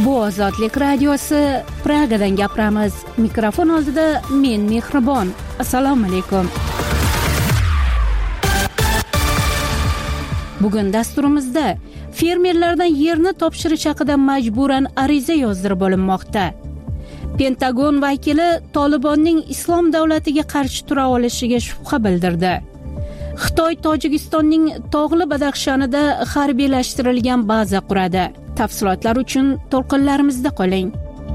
Bu Ozodlik radiosi, Pragadan gapiramiz. Mikrofon oldida men Mehribon. Assalomu alaykum. Bugun dasturimizda fermerlardan yerni topshirish haqida majburan ariza yozdirib olinmoqda. Pentagon vakili Tolibonning Islom davlatiga qarshi tura olishiga shubha bildirdi. Xitoy Tojikistonning tog'li Badaxshanida harbiylashtirilgan baza quradi. Tafsilotlar uchun to'lqinlarimizda qoling.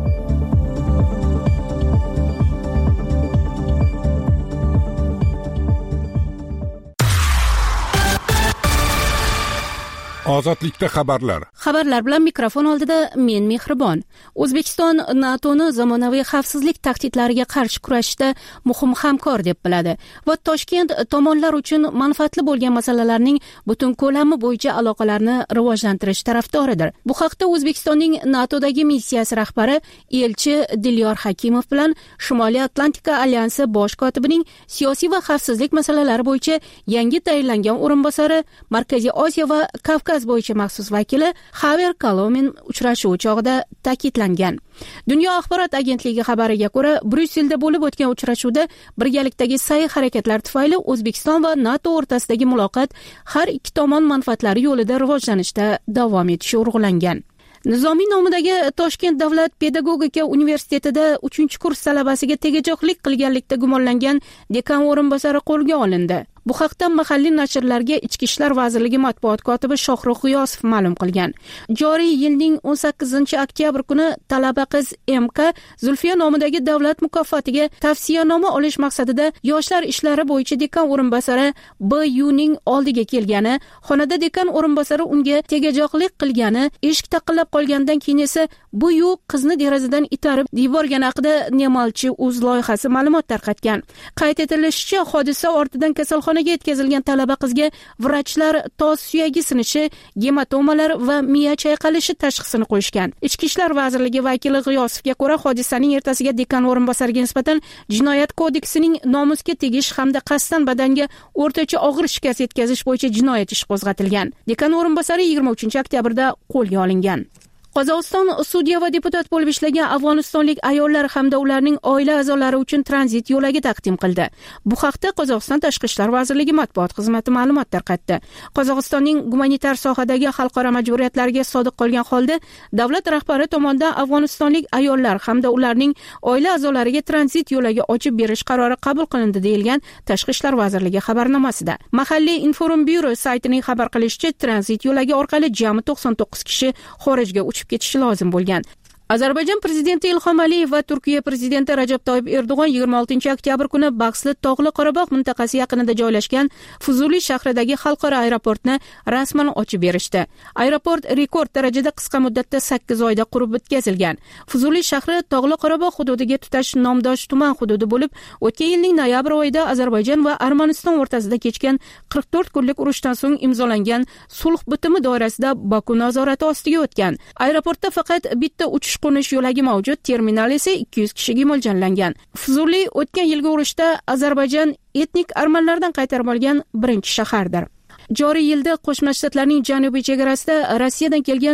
Ozodlikda xabarlar bilan mikrofon oldida men Mehribon. O'zbekiston NATOni zamonaviy xavfsizlik tahdidlariga qarshi kurashishda muhim hamkor deb biladi va Toshkent tomonlar uchun manfaatli bo'lgan masalalarning butun ko'lami bo'yicha aloqalarni rivojlantirish tarafdoridir. Bu haqda O'zbekistonning NATOdagi missiyasi rahbari elchi Dilyor Hakimov bilan Shimoliy Atlantika alyansi bosh kotibining siyosiy va xavfsizlik masalalari bo'yicha yangi tayinlangan o'rinbosari, Markaziy Osiyo va Kavkaz bo'yicha maxsus vakili Xaver Kalomin uchrashuvi chog'ida ta'kidlangan. Dunyo axborot agentligi xabariga ko'ra, Bryusselda bo'lib o'tgan uchrashuvda birgalikdagi sa'y-harakatlar tufayli O'zbekiston va NATO o'rtasidagi muloqot har ikki tomon manfaatlari yo'lida rivojlanishda davom etishi urg'ulangan. Nizomiy nomidagi Toshkent davlat pedagogika universitetida 3-kurs talabasiga tegajoqlik qilganlikda gumonlangan dekan o'rinbosari qo'lga olindi. Bu haqda mahalliy nashrlarga Ichki ishlar vazirligi matbuot kotibi Shohruh G'iyosov ma'lum qilgan. Joriy yilning 18-oktyabr kuni talaba qiz MK Zulfiya nomidagi davlat mukofotiga tavsiyanoma olish maqsadida yoshlar ishlari bo'yicha dekan o'rinbosari BUning oldiga kelgani, xonada dekan o'rinbosari unga tegajoqlik qilgani, eshik taqillab qolgandan keyin esa BU qizni derazadan itarib yuborgani haqida Nemalchi.uz loyihasi ma'lumot tarqatgan. Qayd etilishicha, hodisa ortidan kasalxonaga yetkazilgan talaba qizga vrachlar tos suyagi sinishi, gematomalar va miya chayqalishi tashxisini qo'yishgan. Ichki ishlar vazirligi vakili G'iyosovga ko'ra, hodisaning ertasiga dekan o'rinbosariga nisbatan Jinoyat kodeksining nomusga tegish hamda qasddan badanga o'rtacha og'ir shikast yetkazish bo'yicha jinoyat ishi qo'zg'atilgan. Dekan o'rinbosari 23-oktyabrda qo'lga olingan. Qozog'iston sudya va deputat bo'lib ishlagan afg'onistonlik ayollar hamda ularning oila a'zolari uchun tranzit yo'lagi taqdim qildi. Bu haqda Qozog'iston Tashqi ishlar vazirligi matbuot xizmati ma'lumot tarqatdi. Qozog'istonning gumanitar sohadagi xalqaro majburiyatlariga sodiq qolgan holda davlat rahbari tomonidan afg'onistonlik ayollar hamda ularning oila a'zolariga tranzit yo'lagi ochib berish qarori qabul qilindi deyilgan Tashqi ishlar vazirligi xabarnomasida. Mahalliy Informbyuro saytining xabar qilishicha, tranzit yo'lagi orqali jami 99 kishi xorijga uchib ketishi lozim bo'lgan. Ozarbayjon prezidenti Ilhom Aliyev va Turkiya prezidenti Rajab Toyyib Erdo'g'on 26-oktyabr kuni bahsli Tog'li Qorabog' mintaqasi yaqinida joylashgan Fuzuli shahridagi xalqaro aeroportni rasman ochib berishdi. Aeroport rekord darajada qisqa muddatda 8 oyda qurib bitkazilgan. Fuzuli shahri Tog'li Qorabog' hududiga tutash nomdosh tuman hududi bo'lib, o'tgan yilning noyabr oyida Ozarbayjon va Armaniston o'rtasida kechgan 44 kunlik urushdan so'ng imzolangan sulh bitimi doirasida Baku nazorati ostiga o'tgan. Aeroportda faqat bitta uchish qo'nish yo'lagi mavjud, terminal esa 200 kishiga mo'ljallangan. Fuzuli o'tgan yilgi urushda Ozarbayjon etnik armanlardan qaytarib olgan birinchi shahardir. Joriy yilda Qo'shma Shtatlarning janubiy chegarasida Rossiyadan kelgan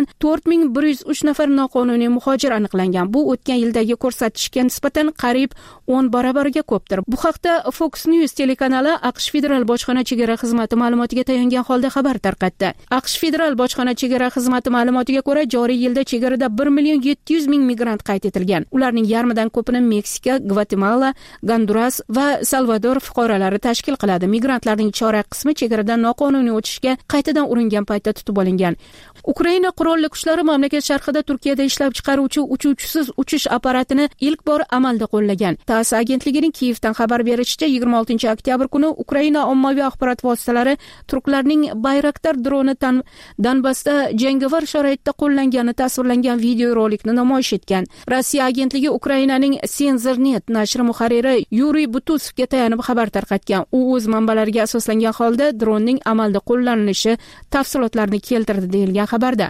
4103 nafar noqonuniy muhojir aniqlangan. Bu o'tgan yildagi ko'rsatkichga nisbatan qariyb 10 barobarga ko'pdir. Bu haqda Fox News telekanali AQSh Federal bojxona chegara xizmati ma'lumotiga tayangan holda xabar tarqatdi. AQSh Federal bojxona chegara xizmati ma'lumotiga ko'ra, joriy yilda chegarada 1.700.000 migrant qayd etilgan. Ularning yarmidan ko'pini Meksika, Gvatemala, Gonduras va Salvador fuqarolari tashkil qiladi. Migrantlarning chorak qismi chegaradan noqonuniy o'tishga qaytadan uringan paytda tutib olingan. Ukraina qurolli kuchlari mamlakat sharqida Turkiyada ishlab chiqaruvchi uchuvchisiz uchish apparatini ilk bor amalda qo'llagan. TASS agentligining Kiyevdan xabar berishicha, 26-oktyabr kuni Ukraina ommaviy axborot vositalari turklarning Bayraktar droni Donbassda jangovar sharoitda qo'llangani tasvirlangan videorolikni namoyish etgan. Rossiya agentligi Ukrainaning Senzernet nashri muharriri Yuriy Butusovga tayanib xabar tarqatgan. U o'z manbalariga asoslangan holda dronning amalda qo'llanilishi tafsilotlarini keltirdi deyilgan xabarda.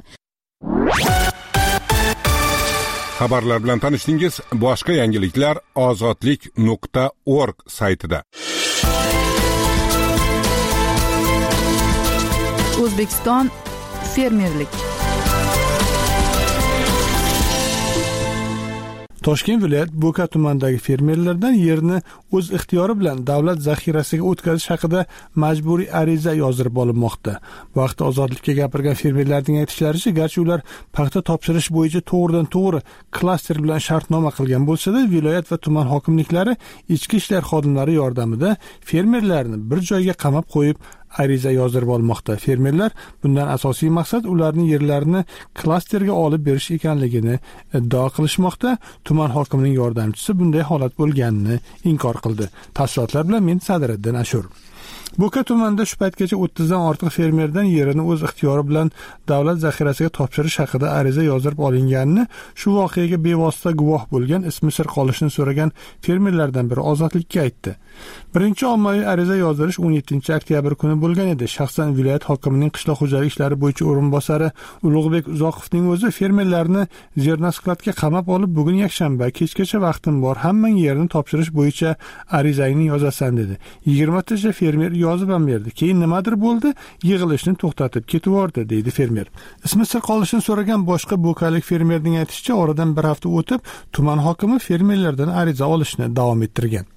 Xabarlar bilan tanishdingiz. Boshqa yangiliklar ozodlik.org saytida. O'zbekiston fermerlik. Toshkent viloyat Bo'ka tumanidagi fermerlardan yerni o'z ixtiyori bilan davlat zaxirasiga o'tkazish haqida majburiy ariza yozdirib olinmoqda. Bu vaqtda Ozodlikka gapirgan fermerlarning aytishlaricha, garchi ular paxta topshirish bo'yicha to'g'ridan-to'g'ri klaster bilan shartnoma qilgan bo'lsa-da, viloyat va tuman hokimliklari ichki ishlar xodimlari yordamida fermerlarni bir joyga qamab qo'yib ariza yozdirib olmoqda. Fermerlar bundan asosiy maqsad ularning yerlarini klasterga olib berish ekanligini iddao qilishmoqda. Tuman hokimining yordamchisi bunday holat bo'lganini inkor qildi. Tafsilotlar bilan men Sadriddin Ashur. Bo'ka tumanida shu paytgacha 30 dan ortiq fermerdan yerini o'z ixtiyori bilan davlat zaxirasiga topshirish haqida ariza yozdirib olinganini, shu voqeaga bevosita guvoh bo'lgan, ismi sir qolishini so'ragan fermerlardan biri Ozodlikka aytdi. Birinchi ommaviy ariza yozdirish 17 oktyabr kuni bo'lgan edi. Shaxsan viloyat hokimining qishloq xo'jalik ishlari bo'yicha o'rinbosari Ulug'bek Uzoqovning o'zi fermerlarni Zernaskladga qamab olib, bugun yakshanba kechgacha vaqtim bor, hammang yerni topshirish bo'yicha arizangni yozasan dedi. 20 ta fermer yozib ham berdi. Keyin nimadir bo'ldi, yig'ilishni to'xtatib ketib yubordi, deydi fermer. Ismi sir qolishini so'ragan boshqa bo'kalik fermerning aytishicha, oradan bir hafta o'tib, tuman hokimi fermerlardan ariza olishni davom ettirgan.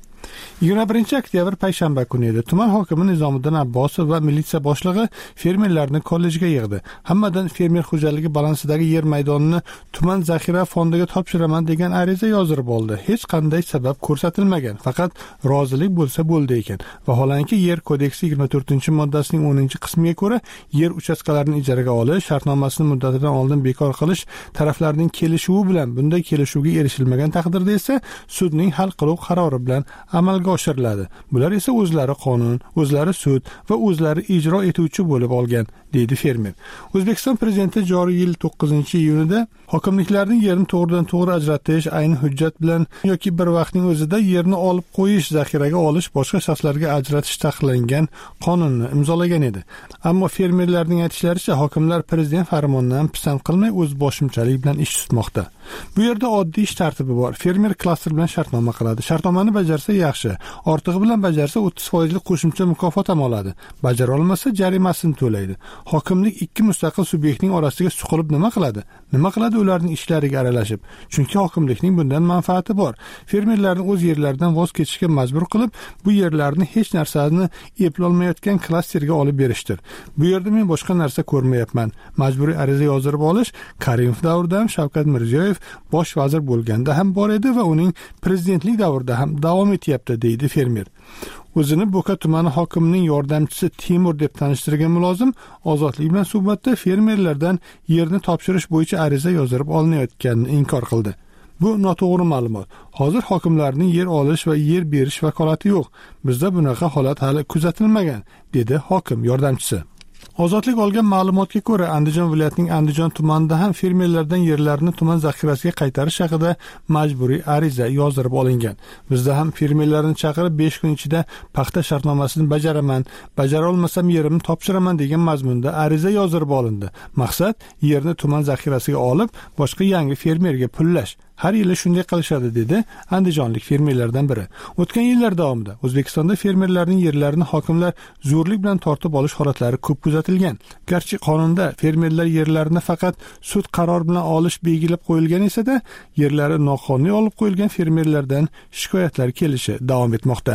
21 oktyabr payshanba kuni edi. Tuman hokimi Nizomiddin Abbosov va militsiya boshlig'i fermerlarni kollejga yig'di. Hammadan fermer xo'jaligi balansidagi yer maydonini tuman zaxira fondiga topshiraman degan ariza yozdirib oldi. Hech qanday sabab ko'rsatilmagan, faqat rozilik bo'lsa bo'ldi ekan. Vaholanki yer kodeksi 24-moddasining 10-qismiga ko'ra yer uchastkalarini ijaraga olish, shartnomasini muddatidan oldin bekor qilish taraflarning kelishuvi bilan, bunday kelishuvga erishilmagan taqdirda esa sudning hal qiluv qarori bilan amalga oshiriladi. Bular esa o'zlari qonun, o'zlari sud va o'zlari ijro etuvchi bo'lib olgan, deydi fermer. O'zbekiston prezidenti joriy yil 9-iyunida hokimliklarning yerini to'g'ridan-to'g'ri ajratish, ayni hujjat bilan yoki bir vaqtning o'zida yerni olib qo'yish, zaxiraga olish, boshqa shaxslarga ajratish taqiqlangan qonunni imzolagan edi. Ammo fermerlarning aytishlaricha, hokimlar prezident farmonidan pisand qilmay o'z boshimchalik bilan ish tutmoqda. Bu yerda oddiy ish tartibi bor. Fermer klaster bilan shartnoma qiladi. Shartnomani bajarsa yaxshi, ortig'i bilan bajarsa 30% qo'shimcha mukofot ham oladi. Bajara olmasa jarimasini to'laydi. Hokimlik ikki mustaqil subyektning orasiga suqilib nima qiladi? Nima qiladi ularning ishlariga aralashib? Chunki hokimlikning bundan manfaati bor. Fermerlarni o'z yerlaridan voz kechishga majbur qilib, bu yerlarni hech narsani eplolmayotgan klasterga olib berishdir. Bu yerda men boshqa narsa ko'rmayapman. Majburiy ariza yozdirib olish Karimov davrida ham, Shavkat Mirziyoyev bosh vazir bo'lganda ham bor edi va uning prezidentlik davrida ham davom etyapti, deydi fermer. O'zini Bo'ka tumani hokimining yordamchisi Timur deb tanishtirgan mulozim Ozodlik bilan suhbatda fermerlardan yerni topshirish bo'yicha ariza yozdirib olinayotganini inkor qildi. Bu noto'g'ri ma'lumot. Hozir hokimlarning yer olish va yer berish vakolati yo'q. Bizda bunaqa holat hali kuzatilmagan, dedi hokim yordamchisi. Ozodlik olgan ma'lumotga ko'ra, Andijon viloyatining Andijon tumanida ham fermerlardan yerlarni tuman zaxirasiga qaytarish haqida majburiy ariza yozdirib olingan. Bizda ham fermerlarni chaqirib 5 kun ichida paxta shartnomasini bajaraman, bajara olmasam yerimni topshiraman degan mazmunda ariza yozdirib olindi. Maqsad yerni tuman zaxirasiga olib, boshqa yangi fermerga pullash. Har yili shunday qilishadi, dedi andijonlik fermerlardan biri. O'tgan yillar davomida O'zbekistonda fermerlarning yerlarini hokimlar zo'rlik bilan tortib olish holatlari ko'p kuzatilgan. Garchi qonunda fermerlar yerlarini faqat sud qarori bilan olish belgilab qo'yilgan esa-da, yerlari noqonuniy olib qo'yilgan fermerlardan shikoyatlar kelishi davom etmoqda.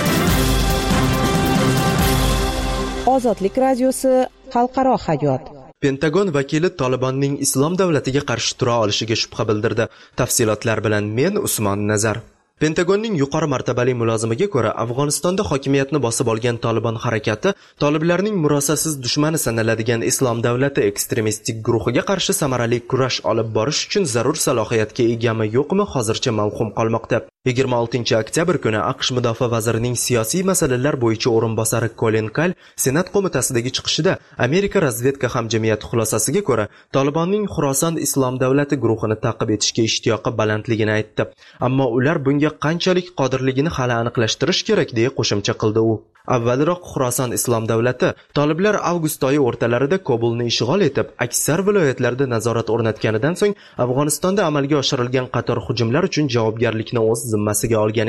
Ozodlik radiosi xalqaro hayot. Pentagon vakili Tolibonning islom davlatiga qarshi tura olishiga shubha bildirdi. Tafsilotlar bilan men Usmon Nazar. Pentagonning yuqori martabali mulozimiga ko'ra, Afg'onistonda hokimiyatni bosib olgan Tolibon harakati toliblarning murosasiz dushmani sanaladigan islom davlati ekstremistik guruhiga qarshi samarali kurash olib borish uchun zarur salohiyatga egami yo'qmi hozircha mavhum qolmoqda. 26 oktyabr kuni AQSh mudofaa vazirining siyosiy masalalar bo'yicha o'rinbosari Colin Kall Senat qo'mitasidagi chiqishida Amerika razvedka hamjamiyati xulosasiga ko'ra, Tolibonning Xuroson islom davlati guruhini ta'qib etishga ishtiyoqi balandligini aytdi. Ammo ular bunga qanchalik qodirligini hali aniqlashtirish kerak, deya qo'shimcha qildi u. Avvalroq Xuroson islom davlati toliblar avgust oyi o'rtalarida Kobulni ishg'ol etib, aksar viloyatlarda nazorat o'rnatganidan so'ng Afg'onistonda amalga oshirilgan qator hujumlar uchun javobgarlikni o'z zimmasiga olgan edi.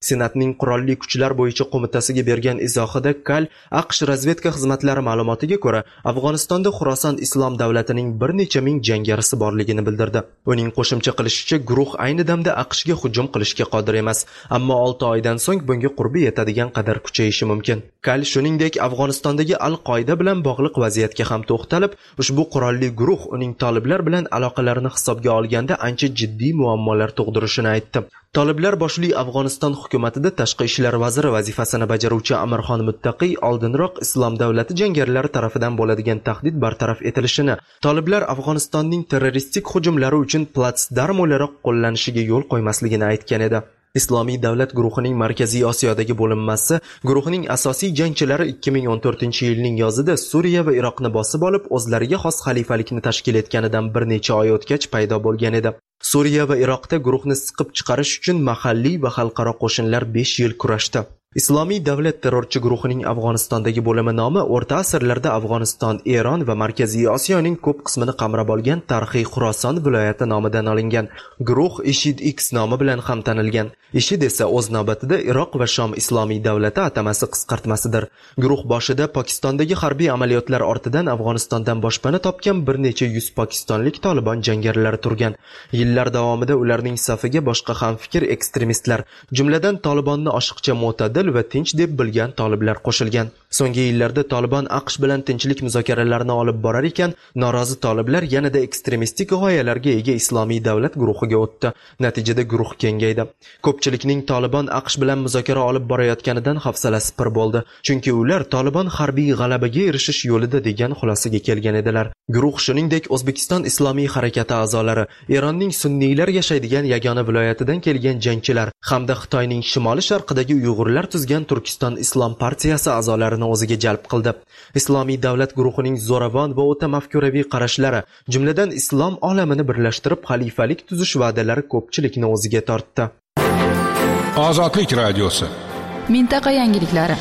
Senatning qurolli kuchlar bo'yicha qo'mitasiga bergan izohida Kal AQSh razvedka xizmatlari ma'lumotiga ko'ra, Afg'onistonda Xuroson Islom davlatining bir necha ming jangarisi borligini bildirdi. Uning qo'shimcha qilishicha, guruh ayni damda AQShga hujum qilishga qodir emas, ammo 6 oydan so'ng bunga qurbi yetadigan qadar kuchayishi mumkin. Kal shuningdek Afg'onistondagi Al-Qoida bilan bog'liq vaziyatga ham to'xtalib, ushbu qurolli guruh uning toliblar bilan aloqalarini hisobga olganda ancha jiddiy muammolar tug'dirishini aytdi. Toliblar boshli Afg'oniston hukumatida tashqi ishlar vaziri vazifasini bajaruvchi Amirxon Muttaqiy oldinroq Islom davlati jangarilari tarafidan bo'ladigan tahdid bartaraf etilishini, toliblar Afg'onistonning terroristik hujumlari uchun platsdarm o'laroq qo'llanishiga yo'l qo'ymasligini aytgan edi. Islomiy davlat guruhining Markaziy Osiyodagi bo'linmasi guruhining asosiy jangchilari 2014-yilning yozida Suriya va Iroqni bosib olib, o'zlariga xos xalifalikni tashkil etganidan bir necha oy o'tgach paydo bo'lgan edi. Suriya va Iroqda guruhni siqib chiqarish uchun mahalliy va xalqaro qo'shinlar 5 yil kurashdi. Islomiy davlat terrorchi guruhining Afg'onistondagi bo'limi nomi o'rta asrlarda Afg'oniston, Eron va Markaziy Osiyoning ko'p qismini qamrab olgan tarixiy Xuroson viloyati nomidan olingan. Guruh IShID X nomi bilan ham tanilgan. IShID esa o'z navbatida Iroq va Shom Islomiy davlati atamasi qisqartmasidir. Guruh boshida Pokistondagi harbiy amaliyotlar ortidan Afg'onistondan boshpana topgan bir necha yuz pokistonlik Tolibon jangarilari turgan. Yillar davomida ularning safiga boshqa hamfikr ekstremistlar, jumladan Tolibonni oshiqcha mo'tadil va tinch deb bilgan toliblar qo'shilgan. So'nggi yillarda Tolibon AQSh bilan tinchlik muzokaralarini olib borar ekan, norozi toliblar yanada ekstremistik g'oyalarga ega Islomiy davlat guruhiga o'tdi. Natijada guruh kengaydi. Ko'pchilikning Tolibon AQSh bilan muzokara olib borayotganidan hafsalasi pir bo'ldi, chunki ular Tolibon harbiy g'alabaga erishish yo'lida degan xulosaga kelgan edilar. Guruh shuningdek O'zbekiston Islomiy harakati a'zolari, Eronning sunniylar yashaydigan yagona viloyatidan kelgan jangchilar hamda Xitoyning shimoli-sharqidagi Uyg'urlar tuzgan Turkiston Islom partiyasi a'zolarini o'ziga jalb qildi. Islomiy davlat guruhining zo'ravon va o'ta mafkuraviy qarashlari, jumladan islom olamini birlashtirib xalifalik tuzish va'dalari ko'pchilikni o'ziga tortdi. Ozodlik radiosi. Mintaqa yangiliklari.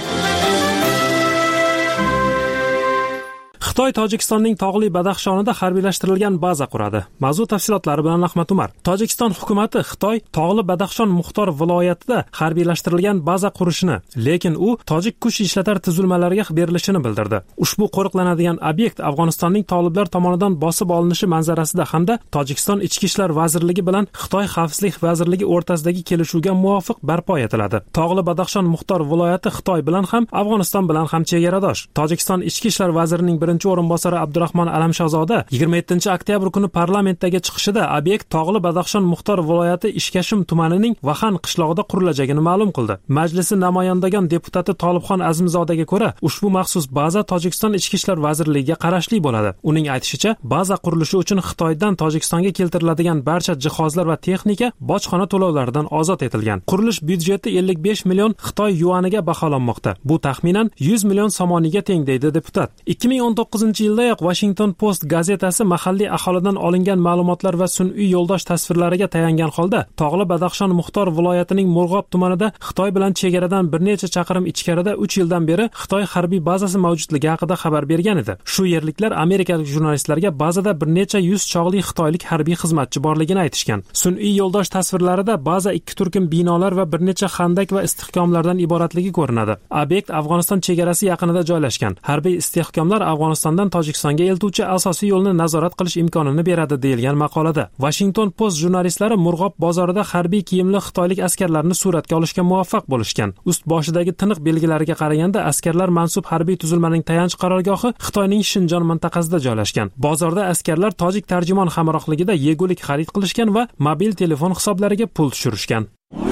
Xitoy Tojikistonning tog'li Badaxshonida harbiylashtirilgan baza quradi. Mavzu tafsilotlari bilan Ahmad Umar. Tojikiston hukumatı Xitoy tog'li Badaxshon muxtor viloyatida harbiylashtirilgan baza qurishini, lekin u tojik kuch ishlatar tuzilmalariga berilishini bildirdi. Ushbu qo'riqlanadigan obyekt Afg'onistonning toliblar tomonidan bosib olinishi manzarasida hamda Tojikiston Ichki ishlar vazirligi bilan Xitoy xavfsizlik vazirligi o'rtasidagi kelishuvga muvofiq barpo etiladi. Tog'li Badaxshon muxtor viloyati Xitoy bilan ham, Afg'oniston bilan ham chegaradosh. Tojikiston Ichki ishlar vazirining birinchi o'rinbosari Abdurahmon Alamshozoda 27-oktyabr kuni parlamentdagi chiqishida obyekt tog'li Badaxshon muxtor viloyati Ishkashim tumanining Vahan qishlog'ida qurilajagini ma'lum qildi. Majlisi namoyandagan deputati Tolibxon Azimzodaga ko'ra, ushbu maxsus baza Tojikiston Ichki ishlar vazirligiga qarashli bo'ladi. Uning aytishicha, baza qurilishi uchun Xitoydan Tojikistonga keltiriladigan barcha jihozlar va texnika bojxona to'lovlaridan ozod etilgan. Qurilish byudjeti 55 million Xitoy yuaniga baholanmoqda. Bu taxminan 100 million somoniga teng deydi deputat. 2019-yildayoq Washington Post gazetasi mahalliy aholidan olingan ma'lumotlar va sun'iy yo'ldosh tasvirlariga tayangan holda tog'li Badaxshon muxtor viloyatining Murg'ob tumanida Xitoy bilan chegaradan bir necha chaqirim ichkarida 3 yildan beri Xitoy harbiy bazasi mavjudligi haqida xabar bergan edi. Shu yerliklar amerikalik jurnalistlarga bazada bir necha yuz chog'li xitoylik harbiy xizmatchi borligini aytishgan. Sun'iy yo'ldosh tasvirlarida baza 2 turkum binolar va bir necha xandak va istehkomlardan iboratligi ko'rinadi. Obyekt Afg'oniston chegarasi yaqinida joylashgan. Harbiy istehkomlar Afg'onistondan Tojikistonga eltuvchi asosiy yo'lni nazorat qilish imkonini beradi deyilgan maqolada. Washington Post jurnalistlari Murg'ob bozorida harbiy kiyimli xitoylik askarlarni suratga olishga muvaffaq bo'lishgan. Ust boshidagi tiniq belgilariga qaraganda askarlar mansub harbiy tuzilmaning tayanch qarorgohi Xitoyning Shinjon mintaqasida joylashgan. Bozorda askarlar tojik tarjimon hamrohligida yegulik xarid qilishgan va mobil telefon hisoblariga pul tushirishgan.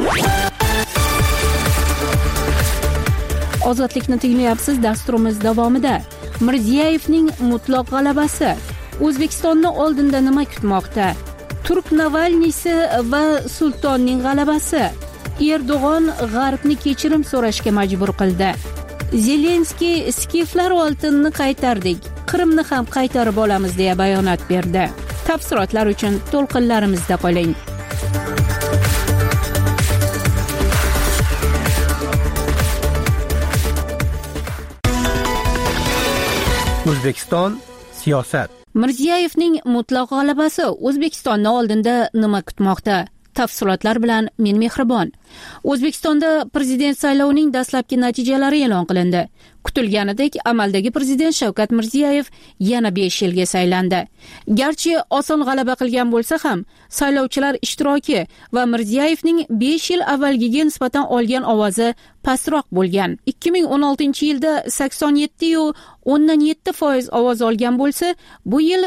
Ozodlikni tinglayapsiz. Dasturimiz davomida Mirziyevning mutlaq g'alabasi. O'zbekistonni oldinda nima kutmoqda? Turk Navalniysi va Sultonning g'alabasi. Erdo'g'on G'arbni kechirim so'rashga majbur qildi. Zelenskiy skiflar oltinni qaytardik, Qrimni ham qaytarib olamiz deya bayonot berdi. Tafsilotlar uchun to'lqinlarimizda qoling. O'zbekiston siyosat. Mirziyevning mutlaq g'alabasi. O'zbekistonni oldinda nima kutmoqda? Tafsilotlar bilan men Mehribon. O'zbekistonda prezident saylovining dastlabki natijalari e'lon qilindi. Kutilganidek, amaldagi prezident Shavkat Mirziyoyev yana 5 yilga saylandi. Garchi oson g'alaba qilgan bo'lsa ham, saylovchilar ishtiroki va Mirziyoyevning 5 yil avvalgiga nisbatan olgan ovozi pastroq bo'lgan. 2016-yilda 87.7% ovoz olgan bo'lsa, bu yil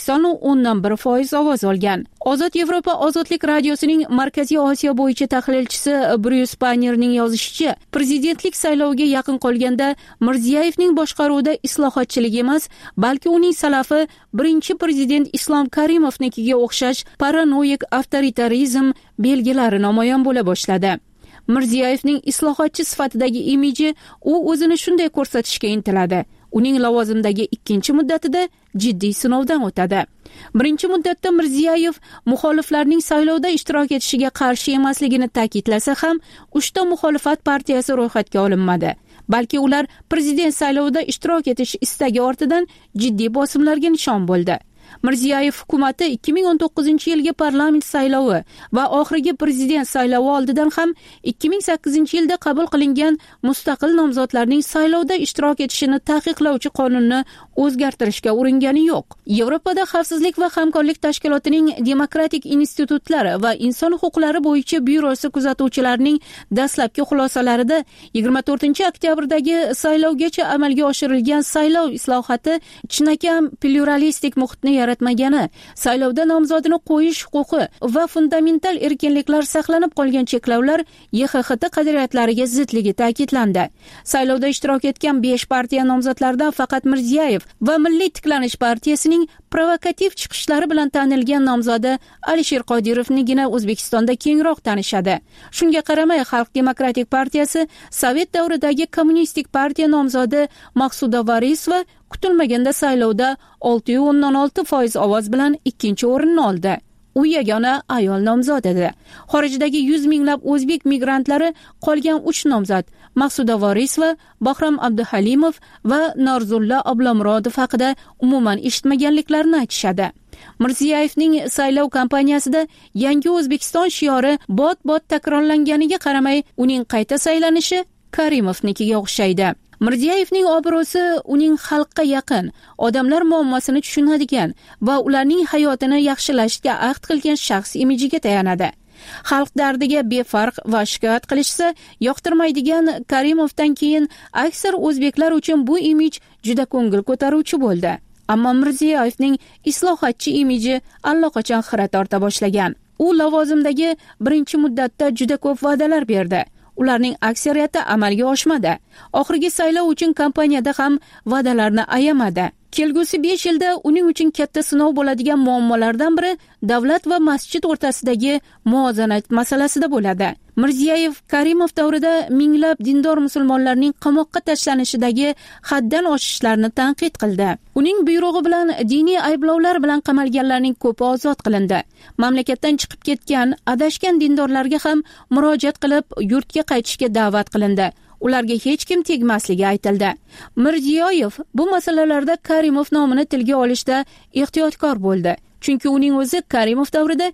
80.1% ovoz olgan. Ozod Yevropa ozodlik radiosining Markaziy Osiyo bo'yicha tahlilchisi Bryus Pannerning yozishicha, prezidentlik sayloviga yaqin qolganda Mirziyoyevning boshqaruvida islohotchilik emas, balki uning salafi birinchi prezident Islom Karimovnikiga o'xshash paranoik avtoritarizm belgilari namoyon bo'la boshladi. Mirziyoyevning islohotchi sifatidagi imiji u o'zini shunday ko'rsatishga intiladi. Uning lavozimdagi ikkinchi muddatida jiddiy sinovdan o'tadi. Birinchi muddatda Mirziyoyev muxoliflarning saylovda ishtirok etishiga qarshi emasligini ta'kidlasa ham, 3 ta muxolifat partiyasi ro'yxatga olinmadi. Balki ular prezident saylovida ishtirok etish istagi ortidan jiddiy bosimlarga nishon bo'ldi. Mirziyoyev hukumati 2019-yilgi parlament saylovi va oxirgi prezident saylovi oldidan ham 2008-yilda qabul qilingan mustaqil nomzodlarning saylovda ishtirok etishini taqiqlovchi qonunni o'zgartirishga uringani yo'q. Yevropada xavfsizlik va hamkorlik tashkilotining demokratik institutlari va inson huquqlari bo'yicha byurosi kuzatuvchilarining dastlabki xulosalarida 24-oktyabrdagi saylovgacha amalga oshirilgan saylov islohoti chinakam pluralistik muhitni yaratmagani, saylovda nomzodini qo'yish huquqi va fundamental erkinliklar saqlanib qolgan cheklovlar YXHT qadriyatlariga zidligi ta'kidlandi. Saylovda ishtirok etgan 5 partiya nomzodlaridan faqat Mirziyoyev va Milliy tiklanish partiyasining provokativ chiqishlari bilan tanilgan nomzodi Alisher Qodirovnigina O'zbekistonda kengroq tanishadi. Shunga qaramay, Xalq demokratik partiyasi Sovet davridagi kommunistik partiya nomzodi Maqsuda Vorisova kutilmaganda saylovda 6.16% ovoz bilan ikkinchi o'rinni oldi. U yagona ayol nomzod edi. Xorijdagi 100 minglab o'zbek migrantlari qolgan 3 nomzod Maqsuda Vorisova, Bahrom Abduhalimov va Norzulla Ablomurodov haqida umuman eshitmaganliklarini aytishadi. Mirziyoyevning saylov kampaniyasida Yangi O'zbekiston shiori bot-bot takrorlanganiga qaramay, uning qayta saylanishi Karimovnikiga o'xshaydi. Mirziyoyevning obro'si uning xalqqa yaqin, odamlar muammosini tushunadigan va ularning hayotini yaxshilashga ahd qilgan shaxs imijiga tayanadi. Xalq dardiga befarq va shikoyat qilishsa yoqtirmaydigan Karimovdan keyin aksar o'zbeklar uchun bu imij juda ko'ngil ko'taruvchi bo'ldi. Ammo Mirziyoyevning islohotchi imiji allaqachon xira torta boshlagan. U lavozimdagi birinchi muddatda juda ko'p va'dalar berdi. Ularning aksariyati amalga oshmadi. Oxirgi saylov uchun kampaniyada ham va'dalarni ayamadi. Kelgusi 5 yilda uning uchun katta sinov bo'ladigan muammolardan biri davlat va masjid o'rtasidagi muvozanat masalasida bo'ladi. Mirziyoyev Karimov davrida minglab dindor musulmonlarning qamoqqa tashlanishidagi haddan oshishlarni tanqid qildi. Uning buyrug'i bilan diniy ayblovlar bilan qamalganlarning ko'pi ozod qilindi. Mamlakatdan chiqib ketgan, adashgan dindorlarga ham murojaat qilib yurtga qaytishga da'vat qilindi. Ularga hech kim tegmasligi aytildi. Mirziyoyev bu masalalarda Karimov nomini tilga olishda ehtiyotkor bo'ldi. Chunki uning o'zi Karimov davrida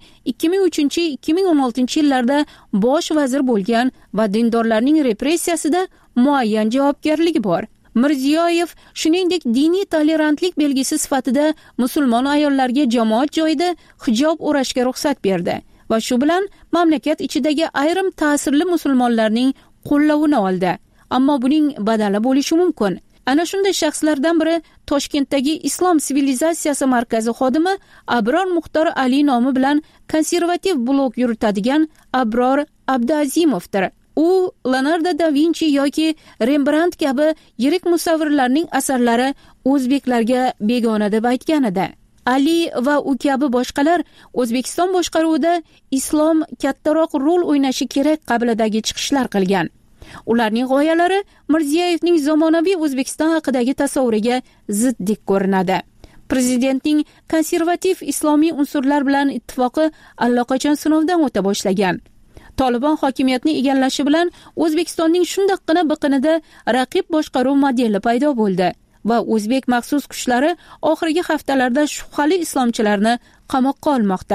2003-2016-yillarda bosh vazir bo'lgan va dindorlarning repressiyasida muayyan javobgarligi bor. Mirziyoyev shuningdek diniy tolerantlik belgisi sifatida musulmon ayollarga jamoat joyida hijob o'rashga ruxsat berdi va shu bilan mamlakat ichidagi ayrim ta'sirli musulmonlarning qo'llovini oldi. Ammo buning badali bo'lishi mumkin. Ana shunday shaxslardan biri Toshkentdagi Islom sivilizatsiyasi markazi xodimi Abror Muxtor Ali nomi bilan konservativ blog yuritadigan Abror Abduazimovdir. U Leonardo da Vinci yoki Rembrandt kabi yirik musavvirlarning asarlari o'zbeklarga begona deb aytgan edi. Ali va u kabi boshqalar O'zbekiston boshqaruvida islom kattaroq rol o'ynashi kerak qabilidagi chiqishlar qilgan. Ularning g'oyalari Mirziyoyevning zamonaviy O'zbekiston haqidagi tasavvuriga ziddik ko'rinadi. Prezidentning konservativ islomiy unsurlar bilan ittifoqi allaqachon sinovdan o'ta boshlagan. Tolibon hokimiyatni egallashi bilan O'zbekistonning shundoqqina biqinida raqib boshqaruv modeli paydo bo'ldi va o'zbek maxsus kuchlari oxirgi haftalarda shubhali islomchilarni qamoqqa olmoqda.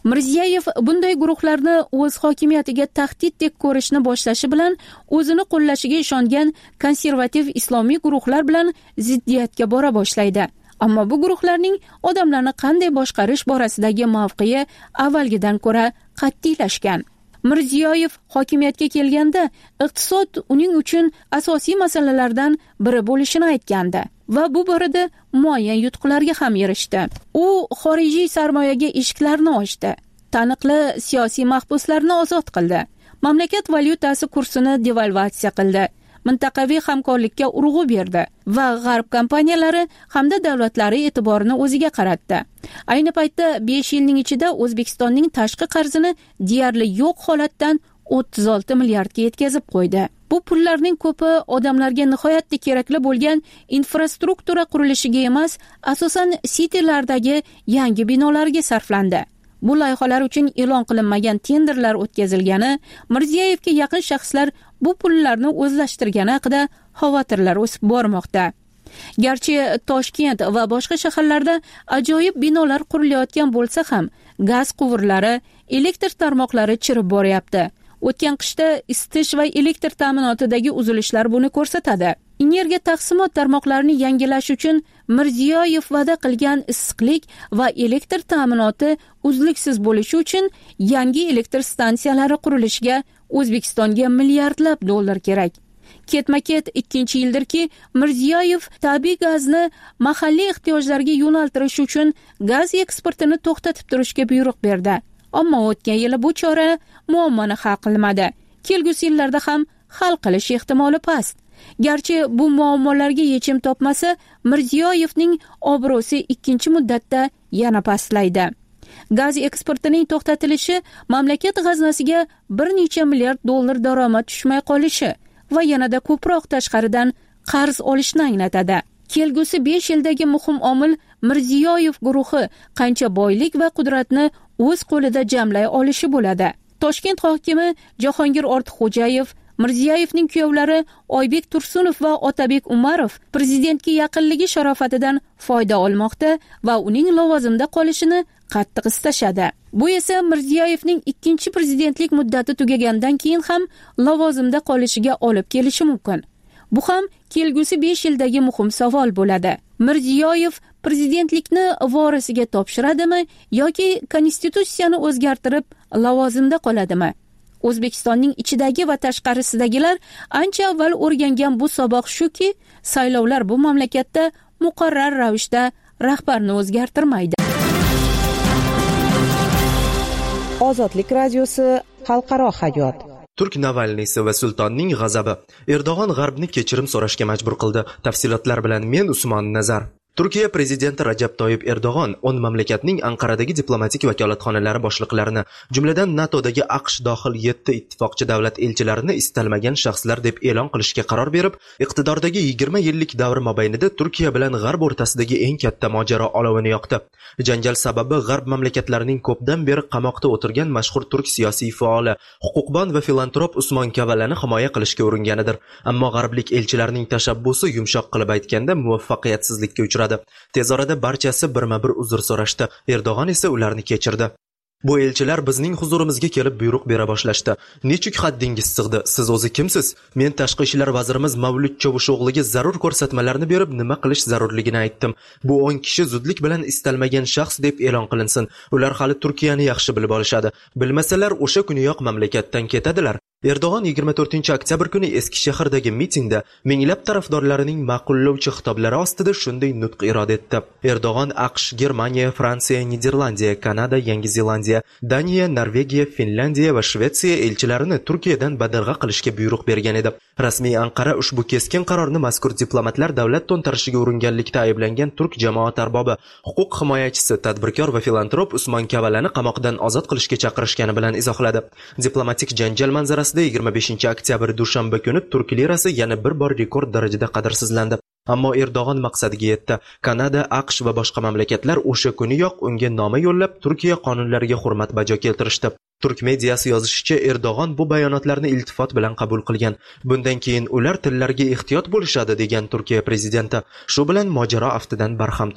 Mirziyoyev bunday guruhlarni o'z hokimiyatiga tahdid deb ko'rishni boshlashi bilan o'zini qo'llashiga ishongan konservativ islomiy guruhlar bilan ziddiyatga bora boshlaydi. Ammo bu guruhlarning odamlarni qanday boshqarish borasidagi mavqei avvalgidan ko'ra qat'iylashgan. Mirziyoyev hokimiyatga kelganda iqtisod uning uchun asosiy masalalardan biri bo'lishini aytgandi va bu borada muayyan yutuqlarga ham erishdi. U xorijiy sarmoyaga eshiklarni ochdi, taniqli siyosiy mahbuslarni ozod qildi, mamlakat valyutasi kursini devalvatsiya qildi, mintaqaviy hamkorlikka urg'u berdi va g'arb kompaniyalari hamda davlatlari e'tiborini o'ziga qaratdi. Ayni paytda 5 yilning ichida O'zbekistonning tashqi qarzini deyarli yo'q holatdan 36 milliardga yetkazib qo'ydi. Bu pullarning ko'pi odamlarga nihoyatda kerakli bo'lgan infrastruktura qurilishiga emas, asosan sitilardagi yangi binolarga sarflandi. Bu loyihalar uchun e'lon qilinmagan tenderlar o'tkazilgani, Mirziyoyevga yaqin shaxslar bu pullarni o'zlashtirgani haqida xavotirlar o'sib bormoqda. Garchi Toshkent va boshqa shaharlarda ajoyib binolar qurilayotgan bo'lsa ham, gaz quvurlari, elektr tarmoqlari chirib boryapti. O'tgan qishda isitish va elektr ta'minotidagi uzilishlar buni ko'rsatadi. Energiya taqsimot tarmoqlarini yangilash uchun Mirziyoyev va'da qilgan issiqlik va elektr ta'minoti uzluksiz bo'lishi uchun yangi elektr stansiyalari qurilishiga O'zbekistonga milliardlab dollar kerak. Ketma-ket 2-yildirki, Mirziyoyev tabiiy gazni mahalliy ehtiyojlarga yo'naltirish uchun gaz eksportini to'xtatib turishga buyruq berdi. Ammo o'tgan yili bu chora muammoni hal qilmadi. Kelgusi yillarda ham hal qilish ehtimoli past. Garchi bu muammolarga yechim topmasa, Mirziyoyevning obro'si 2-muddatda yana pastlaydi. Gaz eksportining to'xtatilishi mamlakat g'aznasiga bir necha milliard dollar daromad tushmay qolishi va yanada ko'proq tashqaridan qarz olishni anglatadi. Kelgusi 5 yildagi muhim omil Mirziyoyev guruhi qancha boylik va qudratni o'z qo'lida jamlay olishi bo'ladi. Toshkent hokimi Jahongir Ortiqxo'jayev, Mirziyoyevning kuyovlari Oybek Tursunov va Otabek Umarov prezidentga yaqinligi sharofatidan foyda olmoqda va uning lavozimda qolishini qattiq istashadi. Bu esa Mirziyoyevning 2-chi prezidentlik muddati tugagandan keyin ham lavozimda qolishiga olib kelishi mumkin. Bu ham kelgusi 5 yildagi muhim savol bo'ladi. Mirziyoyev prezidentlikni vorisiga topshiradimi yoki konstitutsiyani o'zgartirib lavozimda qoladimi? O'zbekistonning ichidagi va tashqarisidagilar ancha avval o'rgangan bu saboq shuki, saylovlar bu mamlakatda muqarrar ravishda rahbarni o'zgartirmaydi. Ozodlik radiosi xalqaro hayot. Turk Navalniysi va sultonning g'azabi. Erdo'g'on g'arbni kechirim so'rashga majbur qildi. Tafsilotlar bilan men Usmon Nazar. Turkiya prezidenti Rajab Toyyib Erdo'g'on 10 mamlakatning Anqaradagi diplomatik vakolatxonalari boshliqlarini, jumladan NATOdagi AQSh dohil 7 ittifoqchi davlat elchilarini istalmagan shaxslar deb e'lon qilishga qaror berib, iqtidordagi 20 yillik davr mobaynida Turkiya bilan g'arb o'rtasidagi eng katta mojaro olovini yoqdi. Janjal sababi g'arb mamlakatlarining ko'pdan beri qamoqda o'tirgan mashhur turk siyosiy faoli, huquqbon va filantrop Usmon Kavalani himoya qilishga uringanidir. Ammo g'arblik elchilarning tashabbusi yumshoq qilib aytganda muvaffaqiyatsizlikka uchradi. Tez orada barchasi birma-bir uzr so'rashdi. Erdo'g'on esa ularni kechirdi. Bu elchilar bizning huzurimizga kelib buyruq bera boshlashdi. Nechuk haddingiz sig'di? Siz o'zi kimsiz? Men tashqi ishlar vazirimiz Mavlud Chavusho'g'liga zarur ko'rsatmalarni berib, nima qilish zarurligini aytdim. Bu 10 kishi zudlik bilan istalmagan shaxs deb e'lon qilinsin. Ular hali Turkiyani yaxshi bilib olishadi. Bilmasalar o'sha kuniyoq mamlakatdan ketadilar. Erdo'g'on 24-oktyabr kuni Eskishahardagi mitingda minglab tarafdorlarining ma'qullovchi xitoblari ostida shunday nutq irod etdi. Erdo'g'on AQSh, Germaniya, Fransiya, Niderlandiya, Kanada, Yangi Zelandiya, Daniya, Norvegiya, Finlandiya va Shvetsiya elchilarini Turkiyadan badarg'a qilishga buyruq bergan edi. Rasmiy Anqara ushbu keskin qarorni mazkur diplomatlar davlat to'ntarishiga uringanlikda ayblangan turk jamoat arbobi, huquq himoyachisi, tadbirkor va filantrop Usmon Kavalani qamoqdan ozod qilishga chaqirishgani bilan izohladi. Diplomatik janjal manzarasida 25-oktyabr dushanba kuni turk lirasi yana bir bor rekord darajada qadrsizlandi. Ammo Erdo'g'on maqsadiga yetdi. Kanada, AQSh va boshqa mamlakatlar o'sha kuniyoq unga noma yo'llab Turkiya qonunlariga hurmat bajo keltirishdi. Turk mediasi yozishicha, Erdo'g'on bu bayonotlarni iltifot bilan qabul qilgan. Bundan keyin ular tillarga ehtiyot bo'lishadi degan Turkiya prezidenti. Shu bilan mojaro aftidan barham topdi.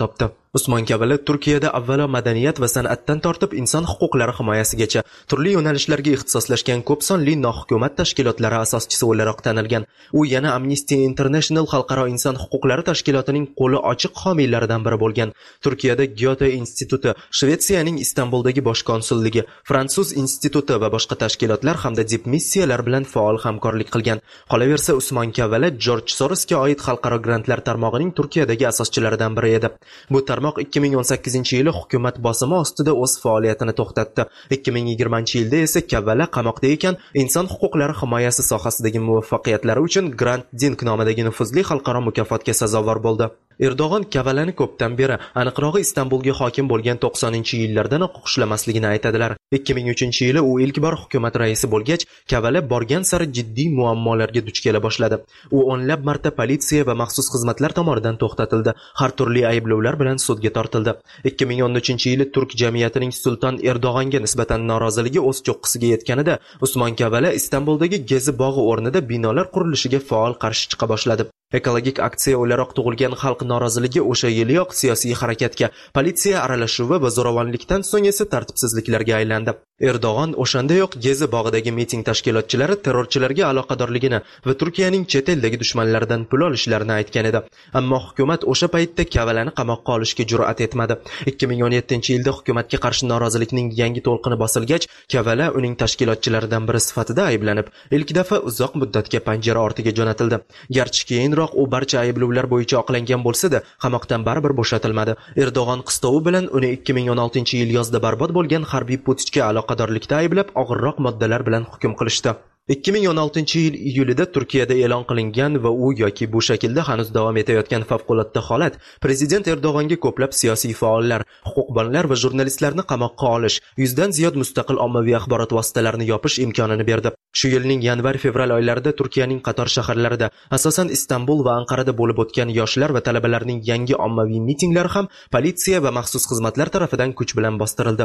Usmon Kavala Turkiyada avvalo madaniyat va san'atdan tortib inson huquqlari himoyasigacha turli yo'nalishlarga ixtisoslashgan ko'p sonli nohukumat tashkilotlari asoschisi o'laroq tanilgan. U yana Amnesty International xalqaro inson huquqlari tashkilotining qo'li ochiq homiylaridan biri bo'lgan. Turkiyada Goethe instituti, Shvetsiyaning Istanbuldagi bosh konsulligi, Fransuz instituti va boshqa tashkilotlar hamda dipmissiyalar bilan faol hamkorlik qilgan. Qolaversa, Usmon Kavala George Sorosga oid xalqaro grantlar tarmog'ining Turkiyadagi asoschilaridan biri edi. Bu tarmoq 2018-yili hukumat bosimi ostida o'z faoliyatini to'xtatdi. 2020-yilda esa Kavala qamoqda ekan, inson huquqlari himoyasi sohasidagi muvaffaqiyatlari uchun Grant Dink nomidagi nufuzli xalqaro mukofotga sazovor bo'ldi. Erdo'g'on Kavalani ko'pdan beri, aniqrog'i Istanbulga hokim bo'lgan 90-yillardan xushlanmasligini aytadilar. 2003-yili u ilk bor hukumat raisi bo'lgach, Kavala borgan sari jiddiy muammolarga duch kela boshladi. U o'nlab marta politsiya va maxsus xizmatlar tomonidan to'xtatildi. Har turli ayblovlar bilan sudga tortildi. 2013-yili turk jamiyatining Sulton Erdo'g'onga nisbatan noroziligi o'z cho'qqisiga yetganida, Usmon Kavala Istanbuldagi Gezi bog'i o'rnida binolar qurilishiga faol qarshi chiqa boshladi. Ekologik aksiya o'laroq tug'ilgan xalq noroziligi o'sha yiliyoq siyosiy harakatga, politsiya aralashuvi va zo'ravonlikdan so'ng esa tartibsizliklarga aylandi. Erdo'g'on o'shandayoq Gezi bog'idagi miting tashkilotchilari terrorchilarga aloqadorligini va Turkiyaning chet eldagi dushmanlaridan pul olishlarini aytgan edi. Ammo hukumat o'sha paytda Kavalani qamoqqa olishga jur'at etmadi. 2017-yilda hukumatga qarshi norozilikning yangi to'lqini bosilgach, Kavala uning tashkilotchilaridan biri sifatida ayblanib, ilk daf'a uzoq muddatga panjara ortiga jo'natildi. Garchi keyinroq u barcha ayblovlar bo'yicha oqlangan bo'lsa-da, qamoqdan baribir bo'shatilmadi. Erdo'g'on qistovi bilan uni 2016-yil yozda barbod bo'lgan harbiy putchga aloqadorlikda ayblab, og'irroq moddalar bilan hukm qilishdi. 2016-yil iyulida Turkiyada e'lon qilingan va u yoki bu shaklda hanuz davom etayotgan favqulodda holat prezident Erdo'g'onga ko'plab siyosiy faollar, huquqbonlar va jurnalistlarni qamoqqa olish, 100 dan ziyod mustaqil ommaviy axborot vositalarini yopish imkonini berdi. Shu yilning yanvar-fevral oylarida Turkiyaning qator shaharlarida, asosan Istanbul va Anqarada bo'lib o'tgan yoshlar va talabalarning yangi ommaviy mitinglari ham politsiya va maxsus xizmatlar tarafidan kuch bilan bostirildi.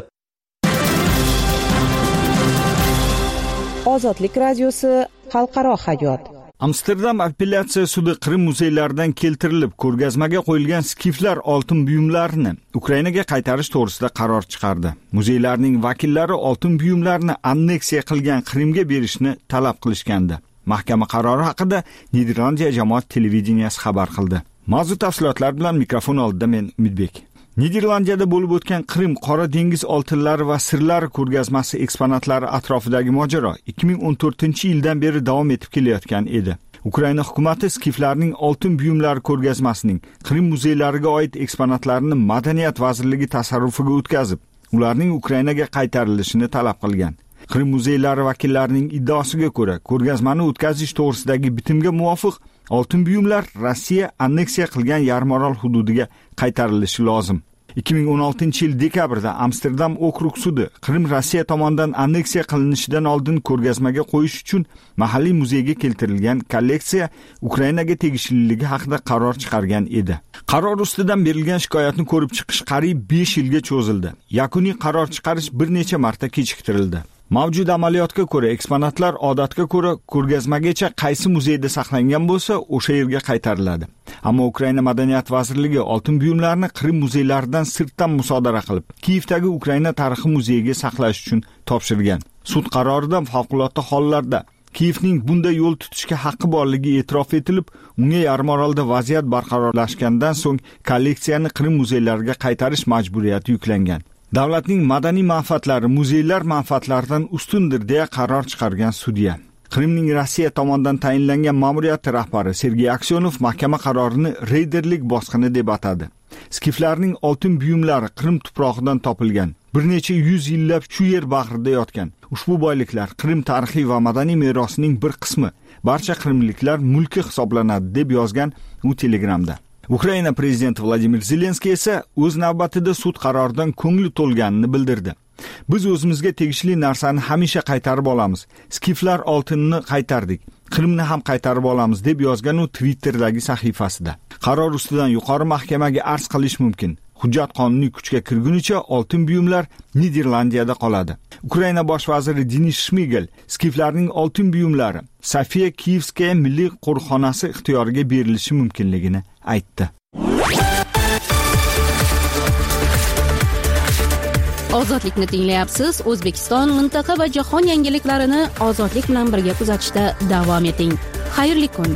Ozodlik radiosi xalqaro hayot. Amsterdam appelyatsiya sudi Qrim muzeylaridan keltirilib ko'rgazmaga qo'yilgan skiflar oltin buyumlarini Ukrainaga qaytarish to'g'risida qaror chiqardi. Muzeylarning vakillari oltin buyumlarni anneksiya qilgan Qrimga berishni talab qilishgandi. Mahkama qarori haqida Niderlandiya jamoat televideniyasi xabar qildi. Mavzu tafsilotlar bilan mikrofon oldida men Umidbek. Niderlandiyada bo'lib o'tgan Qrim Qora dengiz oltinlari va sirlari ko'rgazmasi eksponatlari atrofidagi mojaro 2014-yildan beri davom etib kelayotgan edi. Ukraina hukumati skiflarning oltin buyumlari ko'rgazmasining Qrim muzeylariga oid eksponatlarini Madaniyat vazirligi tasarrufiga o'tkazib, ularning Ukrainaga qaytarilishini talab qilgan. Qrim muzeylari vakillarining iddaosiga ko'ra, ko'rgazmani o'tkazish to'g'risidagi bitimga muvofiq oltin buyumlar Rossiya anneksiya qilgan Yarmarol hududiga qaytarilishi lozim. 2016-yil dekabrda Amsterdam okrug sudi Qrim Rossiya tomonidan anneksiya qilinishidan oldin ko'rgazmaga qo'yish uchun mahalliy muzeyga keltirilgan kolleksiya Ukrainaga tegishliligi haqida qaror chiqargan edi. Qaror ustidan berilgan shikoyatni ko'rib chiqish qariyb 5 yilga cho'zildi. Yakuniy qaror chiqarish bir necha marta kechiktirildi. Mavjud amaliyotga ko'ra, eksponatlar odatga ko'ra ko'rgazmagacha qaysi muzeyda saqlangan bo'lsa, o'sha yerga qaytariladi. Ammo Ukraina Madaniyat vazirligi oltin buyumlarni Qrim muzeylaridan sirtdan musodara qilib, Kiyevdagi Ukraina tarixi muzeyiga saqlash uchun topshirgan. Sud qarorida favqulodda hollarda Kiyevning bunday yo'l tutishga haqqi borligi e'tirof etilib, unga Yarmarolda vaziyat barqarorlashgandan so'ng kolleksiyani Qrim muzeylariga qaytarish majburiyati yuklangan. Davlatning madaniy manfaatlari muzeylar manfaatlaridan ustundir deya qaror chiqargan sudya. Qrimning Rossiya tomonidan tayinlangan ma'muriyat rahbari Sergey Aksyonov mahkama qarorini reyderlik bosqini deb atadi. Skiflarning oltin buyumlari Qrim tuprog'idan topilgan. Bir necha 100 yillab shu yer bag'rida yotgan. Ushbu boyliklar Qrim tarixiy va madaniy merosining bir qismi. Barcha qrimliklar mulki hisoblanadi deb yozgan u Telegramda. Ukraina prezidenti Vladimir Zelenskiy esa o'z navbatida sud qaroridan ko'ngli to'lganini bildirdi. Biz o'zimizga tegishli narsani hamisha qaytarib olamiz. Skiflar oltinni qaytardik. Qrimni ham qaytarib olamiz deb yozgan u Twitter'dagi sahifasida. Qaror ustidan yuqori mahkamaga arz qilish mumkin. Hujjat qonuniy kuchga kirgunicha oltin buyumlar Niderlandiyada qoladi. Ukraina bosh vaziri Denis Shmigel skiflarning oltin buyumlari Sofiya Kiyevskaya milliy qo'riqxonasi ixtiyoriga berilishi mumkinligini aytdi. Ozodlikni tinglayapsiz. O'zbekiston, mintaqa va jahon yangiliklarini ozodlik bilan birga kuzatishda davom eting. Xayrli kun.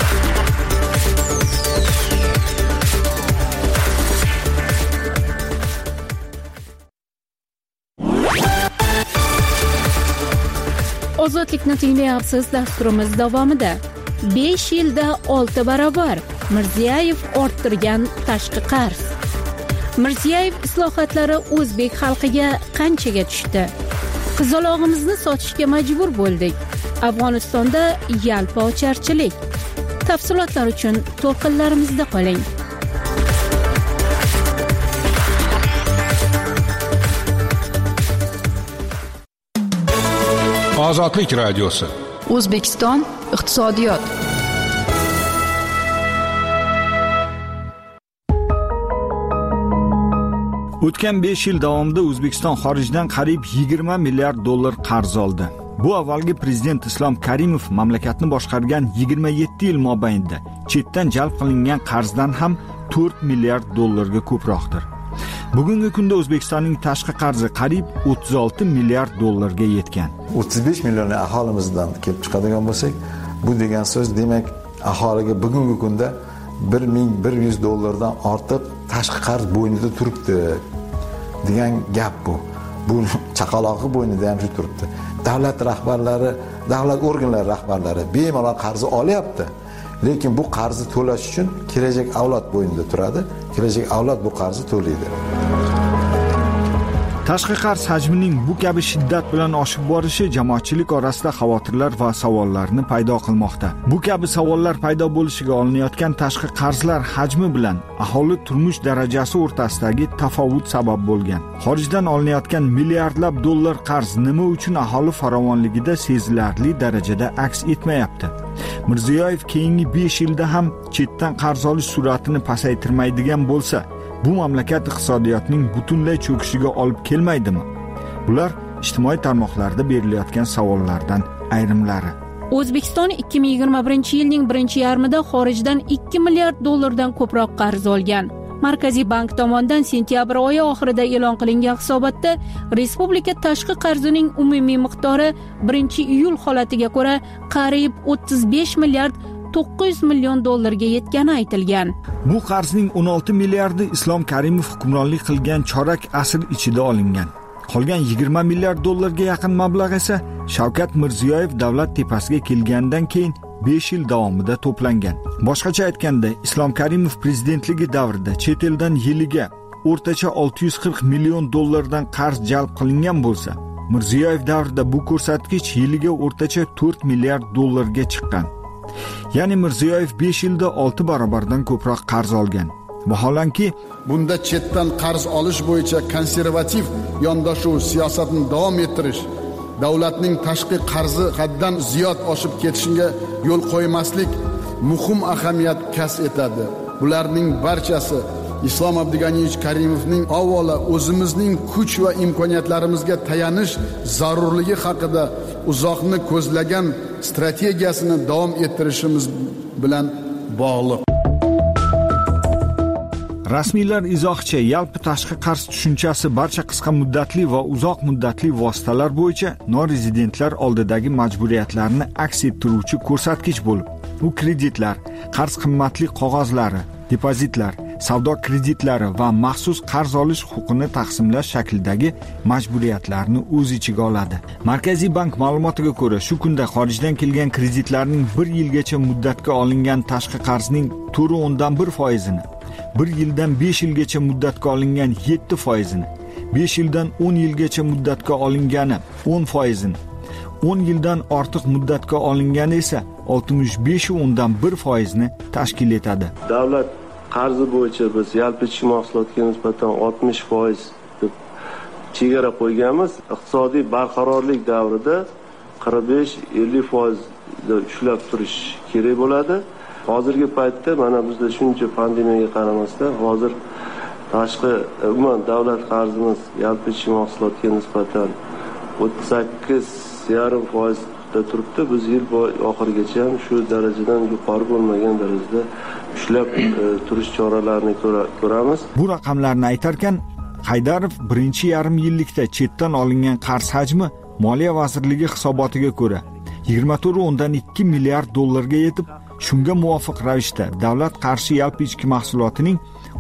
Ozodlikni tinglayapsiz. Dasturimiz davomida 5 yilda 6 barobar Mirziyoyev orttirgan tashqi qarz. Mirziyoyev islohotlari o'zbek xalqiga qanchaga tushdi? Qizalog'imizni sotishga majbur bo'ldik. Afg'onistonda yalpi ocharchilik. Tafsilotlar uchun to'lqinlarimizda qoling. Ozodlik radiosi. O'zbekiston iqtisodiyot. O'tgan 5 yil davomida O'zbekiston xorijdan qariyb 20 milliard dollar qarz oldi. Bu avvalgi prezident Islom Karimov mamlakatni boshqargan 27 yil mobaynida chetdan jalb qilingan qarzdan ham 4 milliard dollarga ko'proqdir. Bugungi kunda O'zbekistonning tashqi qarzi qariyb 36 milliard dollarga yetgan. 35 million aholimizdan kelib chiqadigan bo'lsak, bu degan so'z demak aholiga bugungi kunda 1100 dollardan ortiq tashqi qarz bo'ynida turibdi degan gap bu. Bu chaqaloqi bo'ynida ham shu turibdi. Davlat rahbarlari, davlat organlari rahbarlari bemalol qarzi olyapti. Lekin bu qarzni to'lash uchun kelajak avlod bo'ynida turadi. Kelajak avlod bu qarzni to'laydi. Tashqi qarz hajmining bu kabi shiddat bilan oshib borishi jamoatchilik orasida xavotirlar va savollarni paydo qilmoqda. Bu kabi savollar paydo bo'lishiga olinayotgan tashqi qarzlar hajmi bilan aholi turmush darajasi o'rtasidagi tafovut sabab bo'lgan. Xorijdan olinayotgan milliardlab dollar qarz nima uchun aholi farovonligida sezilarli darajada aks etmayapti? Mirziyoyev keyingi 5 yilda ham chetdan qarz olish sur'atini pasaytirmaydigan bo'lsa, bu mamlakat iqtisodiyotining butunlay cho'kishiga olib kelmaydimi? Bular ijtimoiy tarmoqlarda berilayotgan savollardan ayrimlari. O'zbekiston 2021-yilning birinchi yarmida xorijdan 2 milliard dollardan ko'proq qarz olgan. Markaziy bank tomonidan sentyabr oyi oxirida e'lon qilingan hisobotda respublika tashqi qarzining umumiy miqdori 1-iyul holatiga ko'ra qariyb 35 milliard 900 million dollarga yetgani aytilgan. Bu qarzning 16 milliardi Islom Karimov hukmronlik qilgan chorak asr ichida olingan. Qolgan 20 milliard dollarga yaqin mablag' esa Shavkat Mirziyoyev davlat tepasiga kelgandan keyin 5 yil davomida to'plangan. Boshqacha aytganda, Islom Karimov prezidentligi davrida chet eldan yiliga o'rtacha 640 million dollardan qarz jalb qilingan bo'lsa, Mirziyoyev davrida bu ko'rsatkich yiliga o'rtacha 4 milliard dollarga chiqqan. Ya'ni Mirziyoyev 5 yilda 6 barobardan ko'proq qarz olgan. Vaholanki, bunda chetdan qarz olish bo'yicha konservativ yondashuv siyosatini davom ettirish, davlatning tashqi qarzi haddan ziyod oshib ketishiga yo'l qo'ymaslik muhim ahamiyat kasb etadi. Bularning barchasi Islom Abdug'aniyevich Karimovning avvalo o'zimizning kuch va imkoniyatlarimizga tayanish zarurligi haqida uzoqni ko'zlagan strategiyasini davom ettirishimiz bilan bog'liq. Rasmiylar izohicha, yalpi tashqi qarz tushunchasi barcha qisqa muddatli va uzoq muddatli vositalar bo'yicha norezidentlar oldidagi majburiyatlarni aks ettiruvchi ko'rsatkich bo'lib, bu kreditlar, qarz qimmatli qog'ozlari, depozitlar, savdo kreditlari va maxsus qarz olish huquqini taqsimlash shaklidagi majburiyatlarni o'z ichiga oladi. Markaziy bank ma'lumotiga ko'ra, shu kunda xorijdan kelgan kreditlarning 1 yilgacha muddatga olingan tashqi qarzning 4.1%ni, 1 yildan 5 yilgacha muddatga olingan 7%ni, 5 yildan 10 yilgacha muddatga olingani 10%ni, 10 yildan ortiq muddatga olingani esa 65.1%ni tashkil etadi. Davlat qarzi bo'yicha biz yalpi ichki mahsulotga nisbatan 60% deb chegara qo'yganmiz. Iqtisodiy barqarorlik davrida 45-50% da ushlab turish kerak bo'ladi. Hozirgi paytda mana bizda shuncha pandemiyaga qaramasdan hozir tashqi umuman davlat qarzimiz yalpi ichki mahsulotga nisbatan 38.5% da turibdi. Biz yil oxirigacha ham shu darajadan yuqori bo'lmagan darajada ushlab turish choralarini ko'ramiz. Bu raqamlarni aytarkan, Haydarov birinchi yarim yillikda chetdan olingan qarz hajmi Moliya vazirligi hisobotiga ko'ra 24.2 milliard dollarga yetib, shunga muvofiq ravishda davlat qarshi yalpi ichki mahsulotining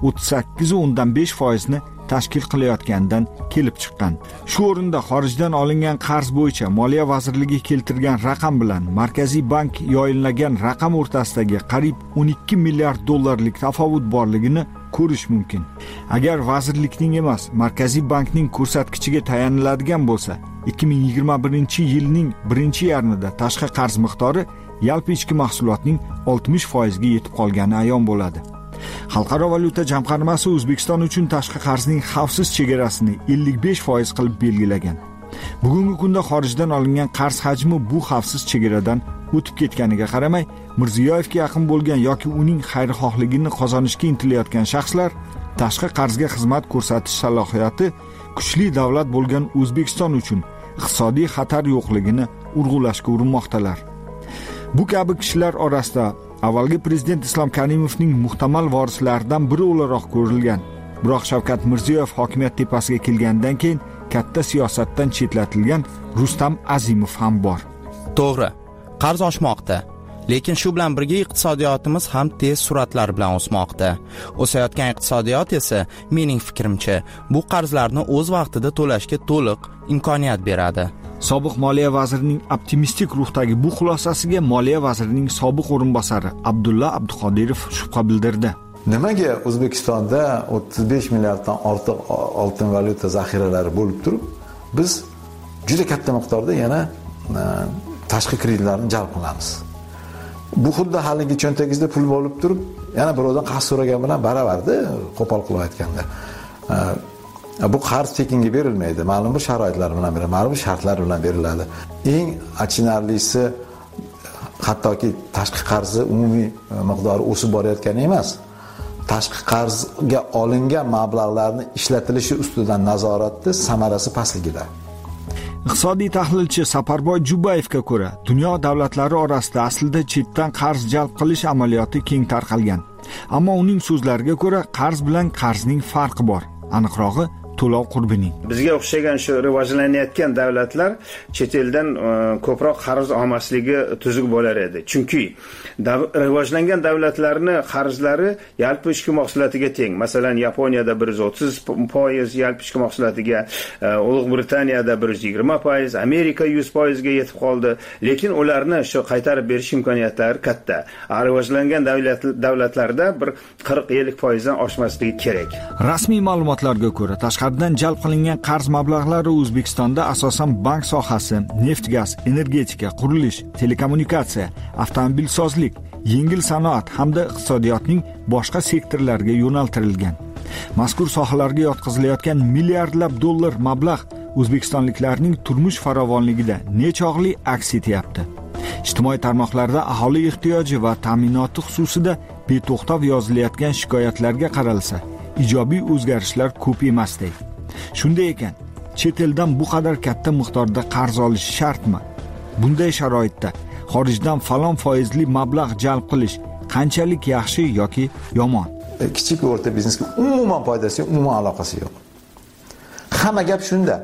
38.5% ni tashkil qilayotganidan kelib chiqqan. Shu o'rinda xorijdan olingan qarz bo'yicha Moliya vazirligi keltirgan raqam bilan Markaziy bank yoyinlagan raqam o'rtasidagi qariyb 12 milliard dollarlik tafovut borligini ko'rish mumkin. Agar vazirlikning emas, Markaziy bankning ko'rsatkichiga tayaniladigan bo'lsa, 2021-yilning birinchi yarmida tashqi qarz miqdori yalpi ichki mahsulotning 60% ga yetib qolgani ayon bo'ladi. Xalqaro valyuta jamg'armasi O'zbekiston uchun tashqi qarzning xavfsiz chegarasini 55% qilib belgilagan. Bugungi kunda xorijdan olingan qarz hajmi bu xavfsiz chegaradan o'tib ketganiga qaramay, Mirziyoyevga yaqin bo'lgan yoki uning xayrixohligini qozonishga intilayotgan shaxslar tashqi qarzga xizmat ko'rsatish salohiyati kuchli davlat bo'lgan O'zbekiston uchun iqtisodiy xatar yo'qligini urg'ulashga urinmoqdalar. Bu kabi kishilar orasida avvalgi prezident Islom Karimovning muhtamal vorislaridan biri o'laroq ko'rilgan. Biroq Shavkat Mirziyoyev hokimiyat tepasiga kelgandan keyin katta siyosatdan chetlatilgan Rustam Azimov ham bor. To'g'ri, qarz oshmoqda. Lekin shu bilan birga iqtisodiyotimiz ham tez sur'atlar bilan o'smoqda. O'sayotgan iqtisodiyot esa, mening fikrimcha, bu qarzlarni o'z vaqtida to'lashga to'liq imkoniyat beradi. Sobiq Moliya vazirining optimistik ruhdagi bu xulosasiga Moliya vazirining sobiq o'rinbosari Abdulla Abduqodirov shubha bildirdi. Nimaga O'zbekistonda 35 milliarddan ortiq oltin valyuta zaxiralari bo'lib turib, biz juda katta miqdorda yana tashqi kreditlarni jalb qilamiz? Bu xuddi haligi cho'ntagingizda pul bo'lib turib, yana birovdan qarz so'ragan bilan baravarda, qo'pol qilib aytganda. Bu qarz tekinga berilmaydi. Ma'lum bir sharoitlar bilan beriladi, ma'lum bir shartlar bilan beriladi. Eng achinarlisi, hattoki tashqi qarzi umumiy miqdori o'sib borayotgani emas. Tashqi qarzga olingan mablag'larning ishlatilishi ustidan nazoratni samarasi pastligida. Iqtisodiy tahlilchi Saparboy Jubayevga ko'ra, dunyo davlatlari orasida aslida chetdan qarz jalb qilish amaliyoti keng tarqalgan. Ammo uning so'zlariga ko'ra, qarz bilan qarzning farqi bor. Aniqrog'i, to'lov qurbining. Bizga o'xshagan shu rivojlanayotgan davlatlar chet eldan ko'proq qarz olmasligi tuzuk bo'lar edi. Chunki rivojlangan davlatlarning qarzlari yalpi ichki mahsulotiga teng. Masalan, Yaponiyada 130% yalpi ichki mahsulotiga, Ulug' Britaniyada 120%, Amerika 100% ga yetib qoldi. Lekin ularni shu qaytarib berish imkoniyatlari katta. Rivojlangan davlatlarda bir 40-50% dan oshmasligi kerak. Rasmiy ma'lumotlarga ko'ra, tashqaridan jalb qilingan qarz mablag'lari O'zbekistonda asosan bank sohasi, neft gaz, energetika, qurilish, telekommunikatsiya, avtomobilsozlik, yengil sanoat hamda iqtisodiyotning boshqa sektorlariga yo'naltirilgan. Mazkur sohalarga yotqizilayotgan milliardlab dollar mablag' o'zbekistonliklarning turmush farovonligida nechog'li aks etyapti. Ijtimoiy tarmoqlarda aholi ehtiyoji va ta'minoti xususida beto'xtov yozilayotgan shikoyatlarga qaralsa, ijobiy o'zgarishlar ko'p emasdek. Shunday ekan, chet eldan bu qadar katta miqdorda qarz olish shartmi? Bunday sharoitda xorijdan falon foizli mablag' jalb qilish qanchalik yaxshi yoki yomon? Kichik va o'rta biznesga umuman foydasi yo'q, umuman aloqasi yo'q. Hamma gap shunda.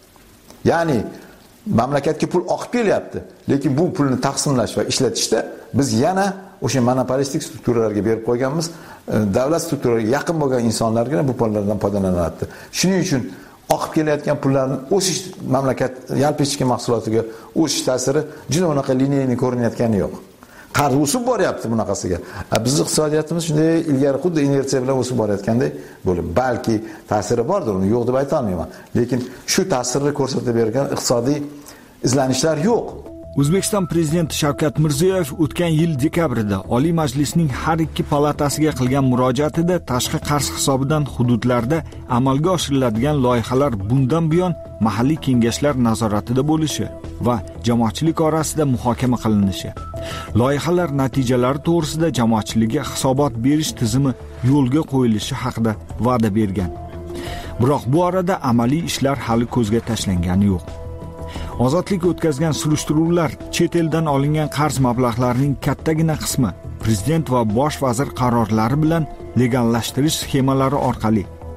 Ya'ni mamlakatga pul oqib kelyapti, lekin bu pulni taqsimlash va ishlatishda biz yana o'sha monopolistik strukturalarga berib qo'yganmiz. Davlat strukturalariga yaqin bo'lgan insonlargina bu pullardan foydalanadi. Shuning uchun oqib kelayotgan pullarni o'sish mamlakat yalpi ichki mahsulotiga o'sish ta'siri juda unaqa linearni ko'rinayotgani yo'q. Qarz o'sib boryapti bunaqasiga. Bizning iqtisodiyotimiz shunday ilgari xuddi inersiya bilan o'sib borayotgandek bo'lib, balki ta'siri bordir, uni yo'q deb ayta olmayman. Lekin shu ta'sirni ko'rsatib bergan iqtisodiy izlanishlar yo'q. O'zbekiston prezidenti Shavkat Mirziyoyev o'tgan yil dekabrida Oliy Majlisning har ikki palatasiga qilgan murojaatida tashqi qarz hisobidan hududlarda amalga oshiriladigan loyihalar bundan buyon mahalliy kengashlar nazoratida bo'lishi va jamoatchilik orasida muhokama qilinishi, loyihalar natijalari to'g'risida jamoatchilikka hisobot berish tizimi yo'lga qo'yilishi haqida va'da bergan. Biroq bu orada amaliy ishlar hali ko'zga tashlangani yo'q. Ozodlik o'tkazgan surishtiruvlar chet eldan olingan qarz mablag'larining kattagina qismi prezident va bosh vazir qarorlari bilan legallashtirish sxemalari orqali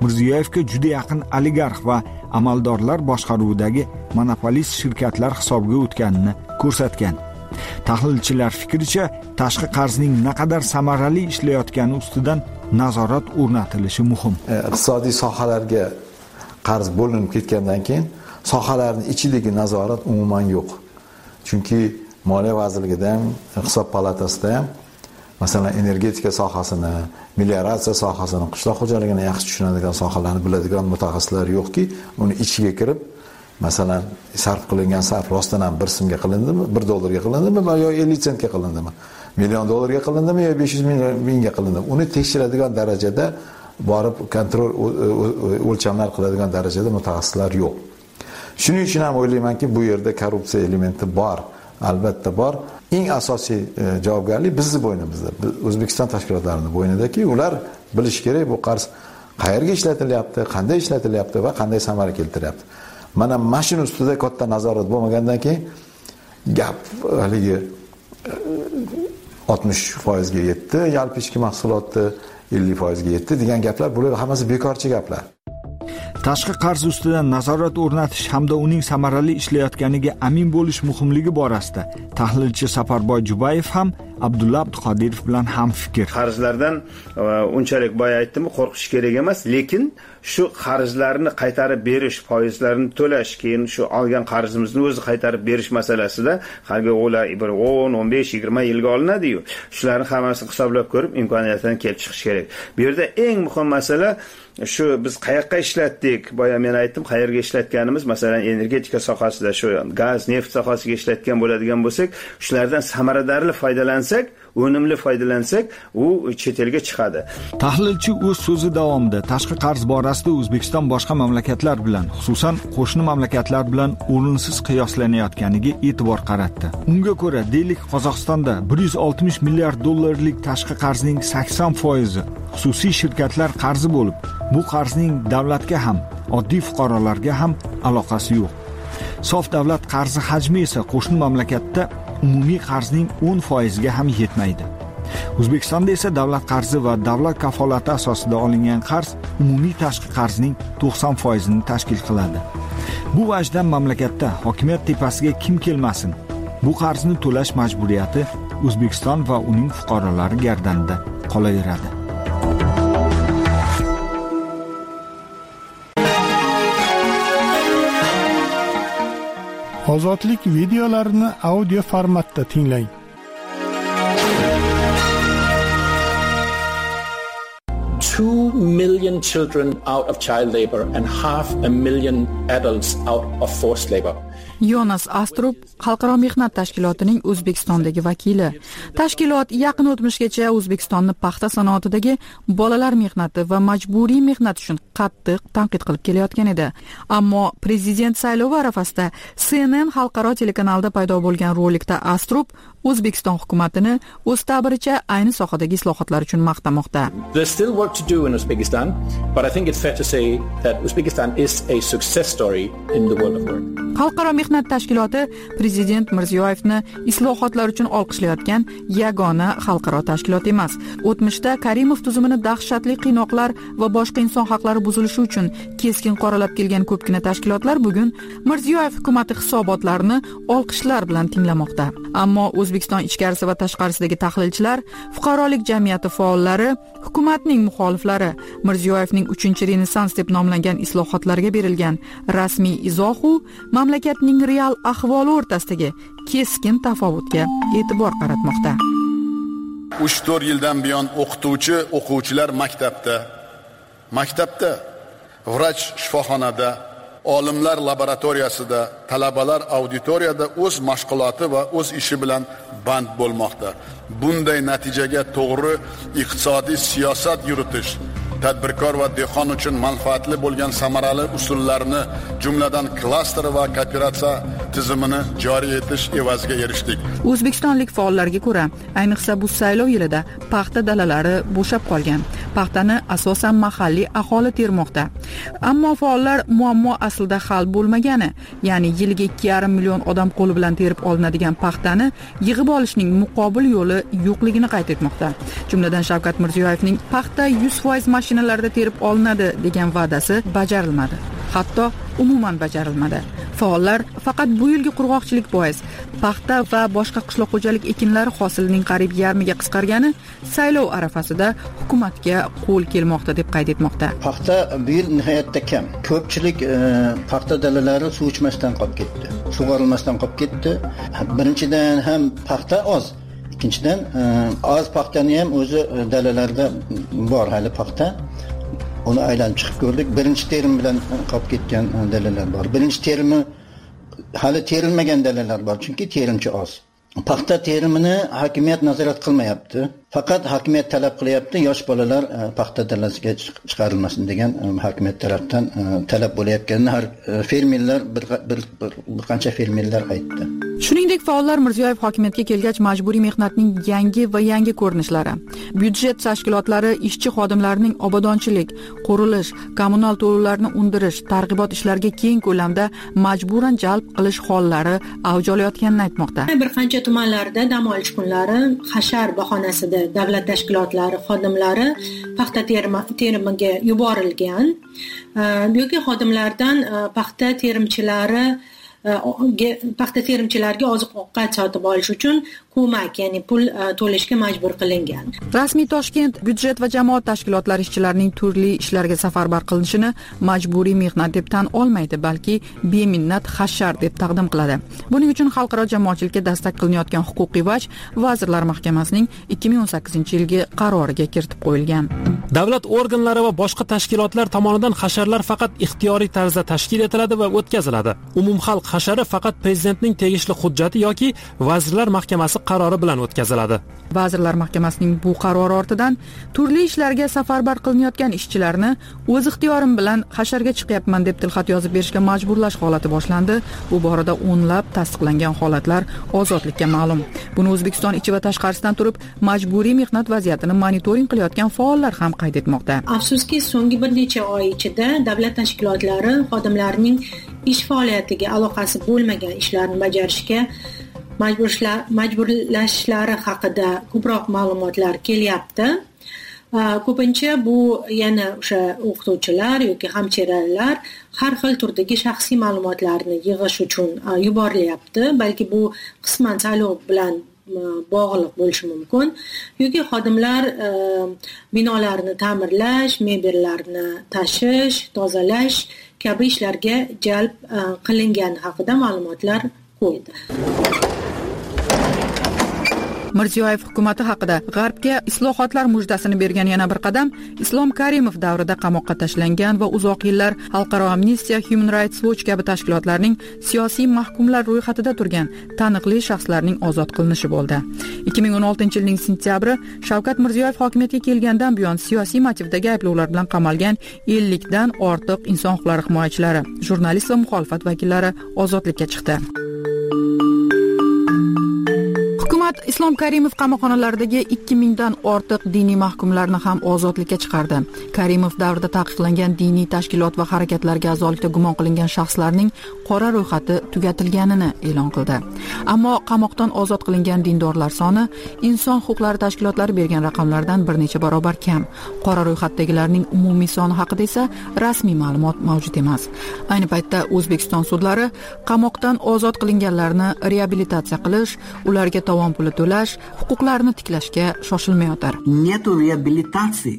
Mirziyoyevga juda yaqin oligarx va amaldorlar boshqaruvidagi monopolist shirkatlar hisobiga o'tganini ko'rsatgan. Tahlilchilar fikricha, tashqi qarzning naqadar samarali ishlayotgani ustidan nazorat o'rnatilishi muhim. Iqtisodiy sohalarga qarz bo'linib ketgandan keyin sohalarning ichidagi nazorat umuman yo'q. Chunki Moliya vazirligida ham, Hisob palatasida ham masalan energetika sohasini, melioratsiya sohasini, qishloq xo'jaligini yaxshi tushunadigan sohalarni biladigan mutaxassislar yo'qki, uni ichiga kirib, masalan, sarf qilingan sarf rostdan ham 1 so'mga qilindimi, 1 dollarga qilindimi yo 50 sentga qilindimi, million dollarga qilindimi yo 500 mingga qilindimi, uni tekshiradigan darajada borib kontrol o'lchamlar qiladigan darajada mutaxassislar yo'q. Shuning uchun ham o'ylaymanki, bu yerda korrupsiya elementi bor, albatta bor. Eng asosiy javobgarlik bizning bo'ynimizda, O'zbekiston tashkilotlarining bo'ynidaki, ular bilish kerak bu qarz qayerga ishlatilyapti, qanday ishlatilyapti va qanday samara keltiryapti. Mana mashina ustida katta nazorat bo'lmagandan keyin gap haligi 60% ga yetdi, yalpi ichki mahsulotni 50% ga yetdi degan gaplar, bular hammasi bekorchi gaplar. Tashqi qarz ustidan nazorat o'rnatish hamda uning samarali ishlayotganiga amin bo'lish muhimligi borasida tahlilchi Safarboy Jubayev ham Abdulla Abduqodirov bilan ham fikr. Qarzlardan unchalik boya aytdim, qo'rqish kerak emas, lekin shu qarzlarni qaytarib berish, foizlarini to'lash, keyin shu olgan qarzimizni o'zi qaytarib berish masalasida haligi o'lar 10, 15, 20 yilga olinadi-yu. Shularni hammasini hisoblab ko'rib, imkoniyatdan kelib chiqish kerak. Bu yerda eng muhim masala shu biz qayoqqa ishlatdik? Boya men aytdim, qayerga ishlatganimiz, masalan, energetika sohasida shu gaz, neft sohasiga ishlatgan bo'ladigan bo'lsak, shulardan samaradorli foydalansak, unumli foydalansak, u chet elga chiqadi. Tahlilchi o'z so'zi davomida tashqi qarz borasida O'zbekiston boshqa mamlakatlar bilan, xususan qo'shni mamlakatlar bilan o'rinsiz qiyoslanayotganiga e'tibor qaratdi. Unga ko'ra, deylik, Qozog'istonda 160 milliard dollarlik tashqi qarzning 80% xususiy shirkatlar qarzi bo'lib, bu qarzning davlatga ham, oddiy fuqarolarga ham aloqasi yo'q. Sof davlat qarzi hajmi esa qo'shni mamlakatda umumiy qarzning 10% ga ham yetmaydi. O'zbekistonda esa davlat qarzi va davlat kafolati asosida olingan qarz umumiy tashqi qarzning 90% ni tashkil qiladi. Bu vajdan mamlakatda hokimiyat tepasiga kim kelmasin, bu qarzni to'lash majburiyati O'zbekiston va uning fuqarolari gardanida qolaveradi. Ozodlik videolarini audio formatda tinglang. Two million children out of child labor and 500,000 adults out of forced labor. Yonas Astrup Xalqaro mehnat tashkilotining O'zbekistondagi vakili. Tashkilot yaqin o'tmishgacha O'zbekistonni paxta sanoatidagi bolalar mehnati va majburiy mehnat uchun qattiq tanqid qilib kelayotgan edi. Ammo prezident saylovi arafasida CNN xalqaro telekanalida paydo bo'lgan rolikda Astrup O'zbekiston hukumatini o'z ta'biricha ayni sohadagi islohotlar uchun maqtamoqda. There's still work to do in Uzbekistan, but I think it's fair to say that Uzbekistan is a success story in the world of work. Xalqaro mehnat tashkiloti prezident Mirziyoyevni islohotlar uchun olqishlayotgan yagona xalqaro tashkilot emas. O'tmishda Karimov tuzumini dahshatli qiynoqlar va boshqa inson haqlari buzilishi uchun keskin qoralab kelgan ko'pgina tashkilotlar bugun Mirziyoyev hukumati hisobotlarini olqishlar bilan tinglamoqda. Ammo O'zbekiston ichkarisi va tashqarisidagi tahlilchilar, fuqarolik jamiyati faollari, hukumatning muxoliflari Mirziyoyevning 3-renessans deb nomlangan islohotlarga berilgan rasmiy izohu mamlakatning real ahvoli o'rtasidagi keskin tafovutga e'tibor qaratmoqda. 3-4 yildan buyon o'quvchilar maktabda, vrach shifoxonada, olimlar laboratoriyasida, talabalar auditoriyada o'z mashg'uloti va o'z ishi bilan band bo'lmoqda. Bunday natijaga to'g'ri iqtisodiy siyosat yuritish, tadbirkor va dehqon uchun manfaatli bo'lgan samarali usullarni, jumladan klaster va kooperatsiya tizimini joriy etish evaziga erishdik. O'zbekistonlik faollarga ko'ra, ayniqsa bu saylov yilida paxta dalalari bo'shab qolgan. Paxtani asosan mahalliy aholi termoqda. Ammo faollar muammo aslida hal bo'lmagani, ya'ni yiliga 2,5 million odam qo'li bilan terib olinadigan paxtani yig'ib olishning muqobil yo'li yo'qligini qayd etmoqda. Jumladan Shavkat Mirziyoyevning paxta 100% mashinalarda terib olinadi degan va'dasi bajarilmadi. Hatto umuman bajarilmadi. Faollar faqat bu yilgi qurg'oqchilik bois paxta va boshqa qishloq xo'jalik ekinlari hosilining qariyb yarmiga qisqargani saylov arafasida hukumatga qo'l kelmoqda deb qayd etmoqda. Paxta bu yil nihoyatda kam. Ko'pchilik paxta dalalari suv ichmasdan qolib ketdi. Sug'orilmasdan qolib ketdi. Birinchidan ham paxta oz. Ikkinchidan oz paxtani ham o'zi dalalarda bor hali paxta. Uni aylanib chiqib ko'rdik. Birinchi terim bilan qolib ketgan dalalar bor. Birinchi terimi hali terilmagan dalalar bor, chunki terimchi oz. Paxta terimini hokimiyat nazorat qilmayapti. Faqat hokimiyat talab qilyapti, yosh bolalar paxta dalasiga chiqarilmasin degan hokimiyat tarafdan talab bo'layotganini har fermerlar bir qancha fermerlar aytdi. Shuningdek, faollar Mirziyoyev hokimiyatga kelgach majburiy mehnatning yangi ko'rinishlari, byudjet tashkilotlari ishchi xodimlarining obodonchilik, qurilish, kommunal to'lovlarni undirish, targ'ibot ishlariga keng ko'lamda majburan jalb qilish hollari avj olayotganini aytmoqda. Bir qancha tumanlarda dam olish kunlari hashar bahonasida davlat tashkilotlari xodimlari paxta terimiga yuborilgan yoki xodimlardan paxta terimchilarga oziq-ovqat sotib olish uchun ko'mak, ya'ni pul to'lashga majbur qilingan. Rasmiy Toshkent byudjet va jamoat tashkilotlari ishchilarining turli ishlarga safarbar qilinishini majburiy mehnat deb tan olmaydi, balki beminnat hashar deb taqdim qiladi. Buning uchun xalqaro jamoatchilikka dastak qilinayotgan huquqiy vaj Vazirlar Mahkamasining 2018-yilgi qaroriga kiritib qo'yilgan. Davlat organlari va boshqa tashkilotlar tomonidan hasharlar faqat ixtiyoriy tarzda tashkil etiladi va o'tkaziladi. Umumxalq hashari faqat prezidentning tegishli hujjati yoki Vazirlar Mahkamasi qarori bilan o'tkaziladi. Vazirlar Mahkamasining bu qarori ortidan turli ishlarga safarbar qilinayotgan ishchilarni o'z ixtiyorim bilan hasharga chiqyapman deb tilxat yozib berishga majburlash holati boshlandi. Bu borada o'nlab tasdiqlangan holatlar ozodlikka ma'lum. Buni O'zbekiston ichi va tashqarisidan turib majburiy mehnat vaziyatini monitoring qilayotgan faollar ham qayd etmoqda. Afsuski, so'nggi bir necha oy ichida davlat tashkilotlari xodimlarining ish faoliyatiga aloqasi bo'lmagan ishlarni bajarishga majburlashlari haqida ko'proq ma'lumotlar kelyapti. Ko'pincha bu yana o'sha o'qituvchilar yoki hamshiralar har xil turdagi shaxsiy ma'lumotlarni yig'ish uchun yuborilyapti. Balki bu qisman saylov bilan bog'liq bo'lishi mumkin. Yoki xodimlar binolarni ta'mirlash, mebellarni tashish, tozalash kabi ishlarga jalb qilingan haqida ma'lumotlar qo'ydi. Mirziyoyev hukumati haqida G'arbga islohotlar mujdasini bergan yana bir qadam Islom Karimov davrida qamoqqa tashlangan va uzoq yillar Xalqaro Amnistiya, Human Rights Watch kabi tashkilotlarning siyosiy mahkumlar ro'yxatida turgan taniqli shaxslarning ozod qilinishi bo'ldi. 2016-yilning sentyabri Shavkat Mirziyoyev hokimiyatga kelgandan buyon siyosiy motivdagi ayblovlar bilan qamalgan 50 dan ortiq inson huquqlari himoyachilari, jurnalist va muxolifat vakillari ozodlikka chiqdi. Islom Karimov qamoqxonalaridagi 2000 dan ortiq diniy mahkumlarni ham ozodlikka chiqardi. Karimov davrida taqiqlangan diniy tashkilot va harakatlarga a'zolikda gumon qilingan shaxslarning qora ro'yxati tugatilganini e'lon qildi. Ammo qamoqdan ozod qilingan dindorlar soni inson huquqlari tashkilotlari bergan raqamlardan bir necha barobar kam. Qora ro'yxatdagilarning umumiy soni haqida esa rasmiy ma'lumot mavjud emas. Ayni paytda O'zbekiston sudlari qamoqdan ozod qilinganlarni reabilitatsiya qilish, ularga tovon puli to'lash, huquqlarini tiklashga shoshilmayotir. Нету реабилитации.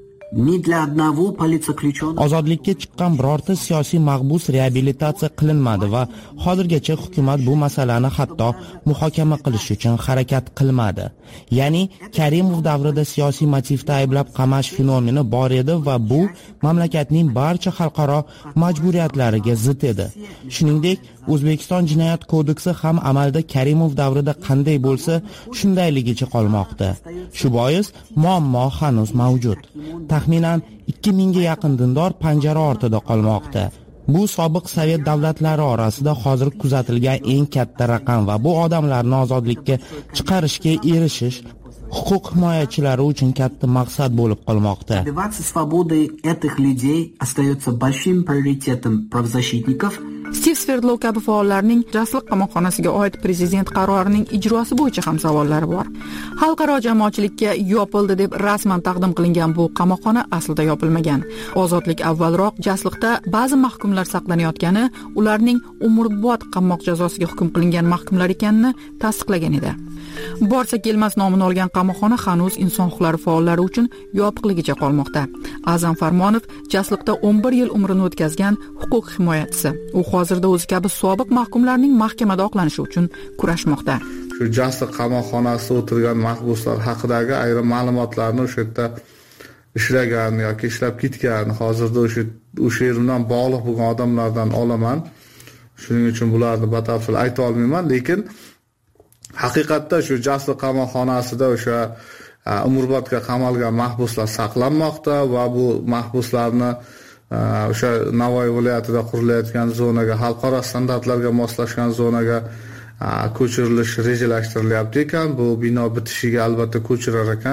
Ozodlikka chiqqan birorta siyosiy mahbus reabilitatsiya qilinmadi va hozirgacha hukumat bu masalani hatto muhokama qilish uchun harakat qilmadi. Ya'ni Karimov davrida siyosiy motivda ayblab qamash fenomeni bor edi va bu mamlakatning barcha xalqaro majburiyatlariga zid edi. Shuningdek, O'zbekiston jinoyat kodeksi ham amalda Karimov davrida qanday bo'lsa, shundayligicha qolmoqda. Shu bois muammo hanuz mavjud. Taxminan 2000 ga yaqin dindor panjara ortida qolmoqda. Bu sobiq sovet davlatlari orasida hozir kuzatilgan eng katta raqam va bu odamlarni ozodlikka chiqarishga erishish huquq himoyachilari uchun katta maqsad bo'lib qolmoqda. Добиваться свободы этих людей остается большим приоритетом правозащитников. Stiv Sverdlov kabi faollarning Jasliq qamoqxonasiga oid prezident qarorining ijrosi bo'yicha ham savollari bor. Xalqaro jamoatchilikka yopildi deb rasman taqdim qilingan bu qamoqxona aslida yopilmagan. Ozodlik avvalroq Jasliqda ba'zi mahkumlar saqlanayotgani, ularning umrbod qamoq jazosiga hukm qilingan mahkumlar ekanini tasdiqlagan edi. Borsa kelmas nomini olgan qamoqxona hanuz inson huquqlari faollari uchun yopiqligicha qolmoqda. Azam Farmonov Jasliqda 11 yil umrini o'tkazgan huquq himoyachisi. U hozirda o'zi kabi sobiq mahkumlarning mahkamada oqlanishi uchun kurashmoqda. Shu Jasliq qamoqxonasida o'tirgan mahbuslar haqidagi ayrim ma'lumotlarni o'sha yerda ishlagan yoki ishlab ketgan, hozirda o'sha yer bilan bog'liq bo'lgan odamlardan olaman. Shuning uchun bularni batafsil ayta olmayman, lekin haqiqatda shu Jasliq qamoqxonasida o'sha umrbodga qamalgan mahbuslar saqlanmoqda va bu mahbuslarni o'sha Navoiy viloyatida qurilayotgan zonaga, xalqaro standartlarga moslashgan zonaga ko'chirilish rejalashtirilyapti ekan. Bu bino bitishiga albatta ko'chirar ekan.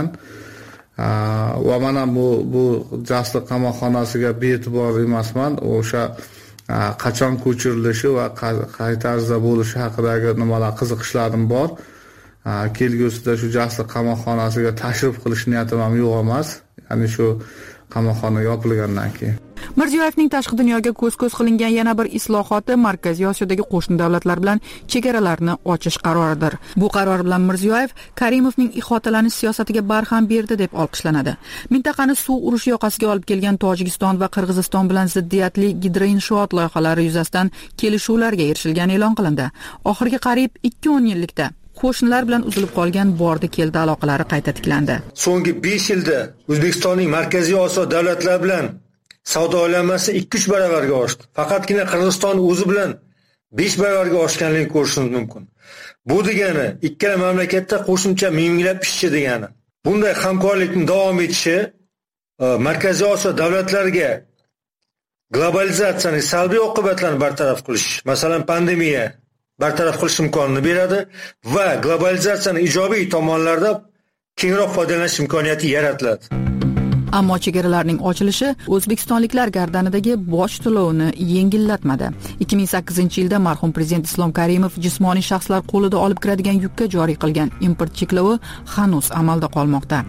Va mana bu Jasliq qamoqxonasiga bee'tibor emasman. O'sha qachon ko'chirilishi va qay tarzda bo'lishi haqidagi nimalar qiziqishlarim bor. Kelgusida shu Jasliq qamoqxonasiga tashrif qilish niyatim ham yo'q emas. Ya'ni shu qamoqxona yopilgandan keyin. Mirziyoyevning tashqi dunyoga ko'z-ko'z qilingan yana bir islohoti Markaziy Osiyodagi qo'shni davlatlar bilan chegaralarni ochish qaroridir. Bu qaror bilan Mirziyoyev Karimovning ihotalanish siyosatiga barham berdi deb olqishlanadi. Mintaqani suv urushi yoqasiga olib kelgan Tojikiston va Qirg'iziston bilan ziddiyatli gidroinshoot loyihalari yuzasidan kelishuvlarga erishilgani e'lon qilindi. Oxirgi qariyb 2 yillikda qo'shnilar bilan uzilib qolgan bordi-keldi aloqalari qayta tiklandi. So'nggi 5 yilda O'zbekistonning Markaziy Osiyo davlatlari bilan savdo aylanmasi 2-3 baravarga oshdi. Faqatgina Qirg'iziston o'zi bilan 5 baravarga oshganligini ko'rishingiz mumkin. Bu degani ikkala mamlakatda qo'shimcha minglab ishchi degani. Bunday hamkorlikning davom etishi Markaziy Osiyo davlatlariga globalizatsiyaning salbiy oqibatlarini bartaraf qilish, masalan pandemiya bartaraf qilish imkonini beradi va globalizatsiyaning ijobiy tomonlarida kengroq foydalanish imkoniyati yaratiladi. Ammo chegaralarning ochilishi o'zbekistonliklar gardanidagi boj to'lovini yengillatmadi. 2008-yilda marhum prezident Islom Karimov jismoniy shaxslar qo'lida olib kiradigan yukka joriy qilgan import cheklovi hanuz amalda qolmoqda.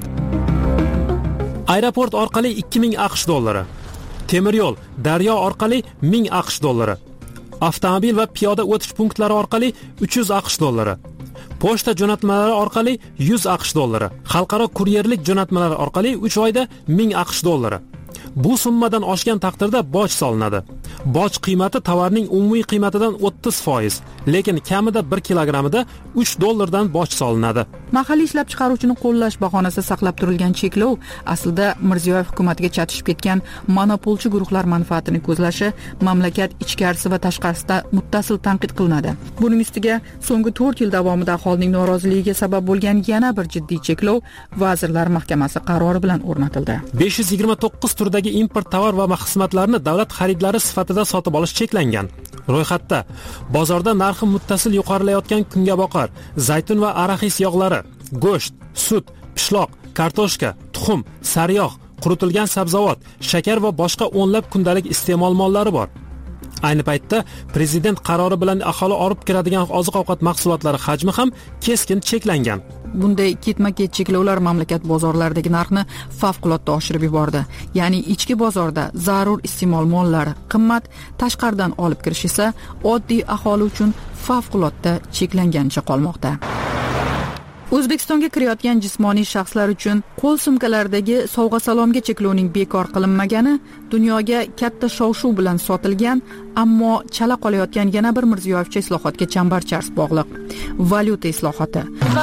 Aeroport orqali 2000 AQSh dollari, temir yo'l, daryo orqali 1000 AQSh dollari, avtomobil va piyoda o'tish punktlari orqali 300 AQSh dollari, pochta jo'natmalari orqali 100 AQSh dollari, xalqaro kuryerlik jo'natmalari orqali 3 oyda 1000 AQSh dollari. Bu summadan oshgan taqdirda boj solinadi. Boj qiymati tovarning umumiy qiymatidan 30%, lekin kamida 1 kilogramida 3 dollardan boj solinadi. Mahalliy ishlab chiqaruvchini qo'llash bahonasida saqlab turilgan cheklov aslida Mirziyoyev hukumatiga chatishib ketgan monopolchi guruhlar manfaatini ko'zlashi mamlakat ichkarisi va tashqarisida muttasil tanqid qilinadi. Buning ustiga so'nggi 4 yil davomida aholining noroziligiga sabab bo'lgan yana bir jiddiy cheklov Vazirlar Mahkamasi qarori bilan o'rnatildi. 529 turdagi import tovar va xizmatlarni davlat xaridlari sifatida sotib olish cheklangan. Ro'yxatda bozorda narxi muttasil yuqorilayotgan kungaboqar, zaytun va araxis yog'lari, go'sht, sut, pishloq, kartoshka, tuxum, sariyog', quritilgan sabzavot, shakar va boshqa o'nlab kundalik iste'mol mollari bor. Ayni paytda prezident qarori bilan aholi olib kiradigan oziq-ovqat mahsulotlari hajmi ham keskin cheklangan. Bunday ketma-ket cheklovlar mamlakat bozorlaridagi narxni favqulodda oshirib yubordi. Ya'ni ichki bozorda zarur iste'mol mollari qimmat, tashqaridan olib kirish esa oddiy aholi uchun favqulodda cheklangancha qolmoqda. O'zbekistonga kirayotgan jismoniy shaxslar uchun qo'l sumkalaridagi sovg'a-salomga cheklovning bekor qilinmagani dunyoga katta shov-shuv bilan sotilgan, ammo chala qolayotgan yana bir Mirziyoyevcha islohotga chambarchas bog'liq. Valyuta islohoti.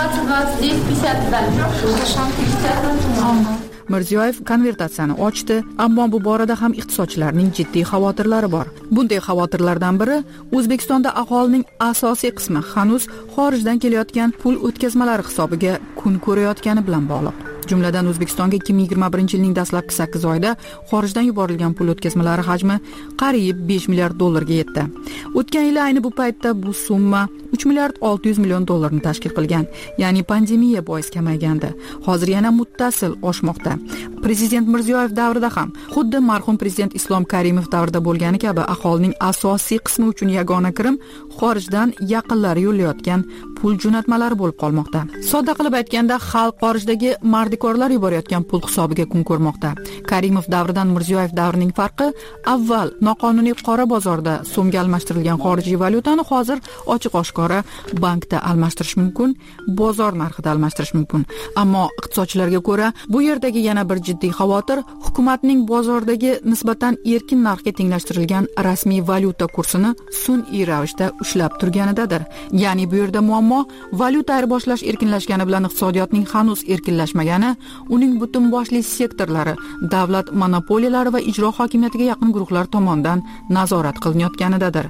Mirziyoyev konvertatsiyani ochdi, ammo bu borada ham iqtisodchilarning jiddiy xavotirlari bor. Bunday xavotirlardan biri O'zbekistonda aholining asosiy qismi hanuz xorijdan kelayotgan pul o'tkazmalari hisobiga kun ko'rayotgani bilan bog'liq. Jumladan O'zbekistonga 2021-yilning dastlabki 8 oyida xorijdan yuborilgan pul o'tkazmalari hajmi qariyb 5 milliard dollarga yetdi. O'tgan yil ayni bu paytda bu summa 3 milliard 600 million dollarni tashkil qilgan, ya'ni pandemiya bois kamaygandi. Hozir yana muttasil oshmoqda. Prezident Mirziyoyev davrida ham xuddi marhum prezident Islom Karimov davrida bo'lgani kabi aholining asosiy qismi uchun yagona kirim xorijdan yaqinlari yo'llayotgan pul jo'natmalari bo'lib qolmoqda. Sodda qilib aytganda, xalq xorijdagi mardikorlar yuborayotgan pul hisobiga kun ko'rmoqda. Karimov davridan Mirziyoyev davrining farqi, avval noqonuniy qora bozorda so'mga almashtirilgan xorijiy valyutani hozir ochiq-oshkora bankda almashtirish mumkin, bozor narxida almashtirish mumkin. Ammo iqtisodchilarga ko'ra, bu yerdagi yana bir jiddiy xavotir hukumatning bozordagi nisbatan erkin narxga tenglashtirilgan rasmiy valyuta kursini sun'iy ravishda ushlab turganidadir. Ya'ni bu yerda muammo valyuta ayirboshlash erkinlashgani bilan iqtisodiyotning hanuz erkinlashmagani, uning butun boshli sektorlari davlat monopoliyalari va ijro hokimiyatiga yaqin guruhlar tomonidan nazorat qilinayotganidadir.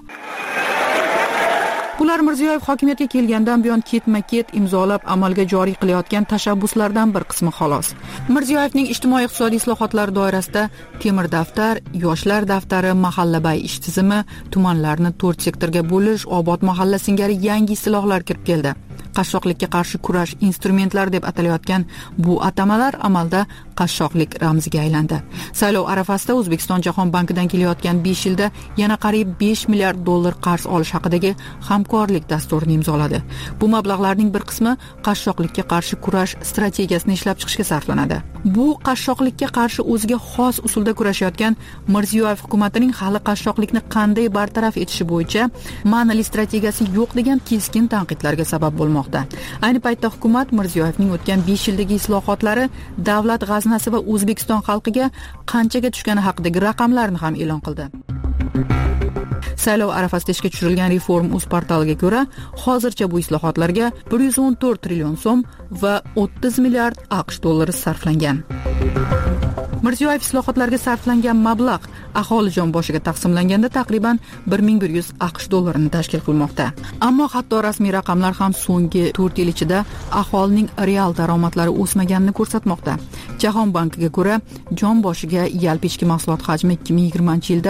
Bular Mirziyoyev hokimiyatga kelgandan buyon ketma-ket imzolab amalga joriy qilayotgan tashabbuslardan bir qismi xolos. Mirziyoyevning ijtimoiy-iqtisodiy islohotlari doirasida temir daftar, yoshlar daftari, mahallabay ish tizimi, tumanlarni 4 sektorga bo'lish, obod mahalla singari yangi istilohlar kirib keldi. Qashshoqlikka qarshi kurash instrumentlari deb atalayotgan bu atamalar amalda qashshoqlik ramziga aylandi. Saylov arafasida O'zbekiston Jahon bankidan kelayotgan 5 yilda yana qariyb 5 milliard dollar qarz olish haqidagi hamkorlik dasturini imzoladi. Bu mablag'larning bir qismi qashshoqlikka qarshi kurash strategiyasini ishlab chiqishga sarflanadi. Bu qashshoqlikka qarshi o'ziga xos usulda kurashayotgan Mirziyoyev hukumatining hali qashshoqlikni qanday bartaraf etishi bo'yicha ma'noli strategiyasi yo'q degan keskin tanqidlarga sabab bo'lmoqda. Ayni paytda hukumat Mirziyoyevning o'tgan 5 yildagi islohotlari davlat g'aznasi va O'zbekiston xalqiga qanchaga tushgani haqidagi raqamlarni ham e'lon qildi. Saylov arafasida ishga tushirilgan Reform.uz portaliga ko'ra, hozircha bu islohotlarga 114 trillion so'm va 30 milliard AQSh dollari sarflangan. Mirziyoyev islohotlarga sarflangan mablag' aholijon boshiga taqsimlanganda taqriban 1100 AQSh dollarini tashkil qilmoqda. Ammo hatto rasmiy raqamlar ham so'nggi 4 yil ichida aholining real daromadlari o'smaganini ko'rsatmoqda. Jahon bankiga ko'ra, jon boshiga yalpi ichki mahsulot hajmi 2020-yilda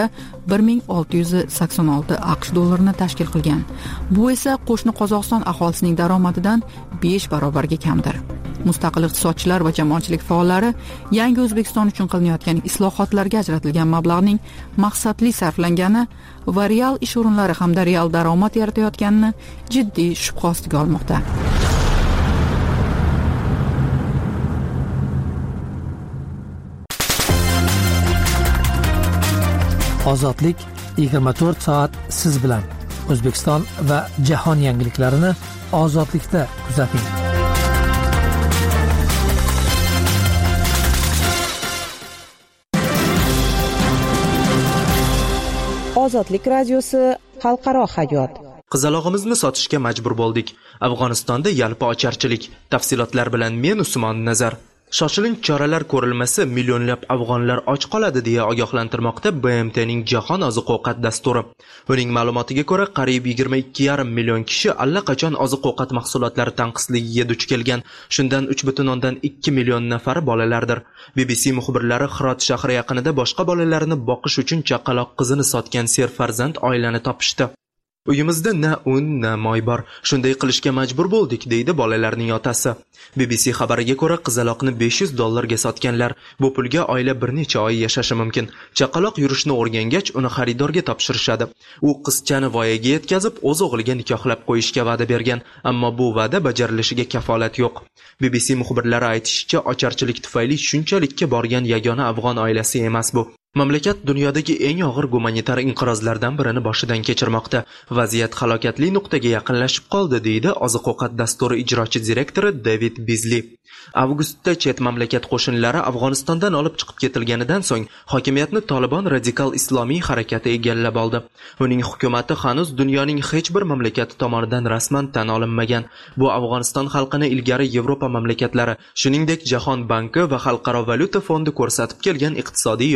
1686 AQSh dollarini tashkil qilgan. Bu esa qo'shni Qozog'iston aholisining daromadidan 5 barobarga kamdir. Mustaqil iqtisodchilar va jamoatchilik faollari yangi O'zbekiston uchun qilinayotgan islohotlarga ajratilgan mablag'ning maqsadli sarflangani va real ish o'rinlari hamda real daromad yaratayotganini jiddiy shubha ostiga olmoqda. Ozodlik 24 soat siz bilan. O'zbekiston va jahon yangiliklarini ozodlikda kuzating. Ozodlik radiosi xalqaro hayot. Qizalog'imizni sotishga majbur bo'ldik. Afg'onistonda yalpi ocharchilik. Tafsilotlar bilan men Usmon Nazar. Shoshilinch choralar ko'rilmasi millionlab afg'onlar och qoladi deya ogohlantirmoqda BMTning Jahon oziq-ovqat dasturi. Uning ma'lumotiga ko'ra, qariyb 22,5 million kishi allaqachon oziq-ovqat mahsulotlari tanqisligiga duch kelgan. Shundan 3,2 million nafari bolalardir. BBC muxbirlari Hirot shahri yaqinida boshqa bolalarini boqish uchun chaqaloq qizini sotgan serfarzand oilani topishdi. Uyimizda na un, na moy bor. Shunday qilishga majbur bo'ldik, deydi bolalarning otasi. BBC xabariga ko'ra, qizaloqni $500 sotganlar. Bu pulga oila bir necha oy yashashi mumkin. Chaqaloq yurishni o'rgangach, uni xaridorga topshirishadi. U qizchani voyaga yetkazib, o'z o'g'liga nikohlab qo'yishga va'da bergan, ammo bu va'da bajarilishiga kafolat yo'q. BBC muxbirlari aytishicha, ocharchilik tufayli shunchalikka borgan yagona afg'on oilasi emas bu. Mamlakat dunyodagi eng og'ir gumanitar inqirozlardan birini boshidan kechirmoqda. Vaziyat halokatli nuqtaga yaqinlashib qoldi, deydi oziq-ovqat dasturi ijrochi direktori David Bizli. Avgustda chet mamlakat qo'shinlari Afg'onistondan olib chiqib ketilganidan so'ng hokimiyatni Taliban radikal islomiy harakati egallab oldi. Uning hukumati hanuz dunyoning hech bir mamlakati tomonidan rasman tan olinmagan. Bu Afg'oniston xalqini ilgari Yevropa mamlakatlari, shuningdek Jahon banki va Xalqaro valyuta fondi ko'rsatib kelgan iqtisodiy yordamdan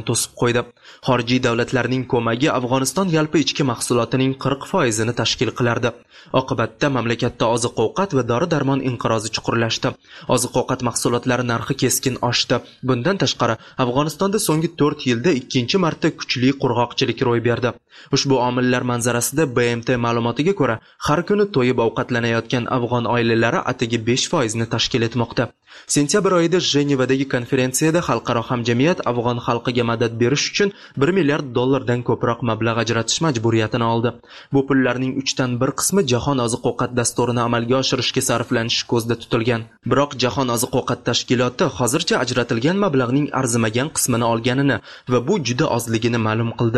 to'sib qo'ydi. Xorijiy davlatlarning ko'magi Afg'oniston yalpi ichki mahsulotining 40% tashkil qilardi. Oqibatda mamlakatda oziq-ovqat va dori-darmon inqirozi chuqurlashdi. Oziq-ovqat mahsulotlari narxi keskin oshdi. Bundan tashqari, Afg'onistonda so'nggi 4 yilda ikkinchi marta kuchli qurg'oqchilik ro'y berdi. Ushbu omillar manzarasida BMT ma'lumotiga ko'ra, har kuni to'yib ovqatlanayotgan afg'on oilalari atigi 5% ni tashkil etmoqda. Sentyabr oyida Jenevadagi konferensiyada xalqaro hamjamiyat afg'on xalqiga madad berish uchun $1 milliard ko'proq mablag' ajratish majburiyatini oldi. Bu pullarning 3dan 1 qismi Jahon oziq-ovqat dasturini amalga oshirishga sarflanishi ko'zda tutilgan. Biroq Jahon oziq-ovqat tashkiloti hozircha ajratilgan mablag'ning arzimagan qismini olganini va bu juda ozligini ma'lum qildi.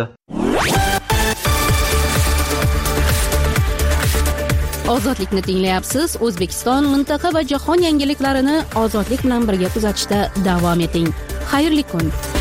Ozodlikni tinglayapsiz. O'zbekiston, mintaqa va jahon yangiliklarini ozodlik bilan birga kuzatishda davom eting. Xayrli kun.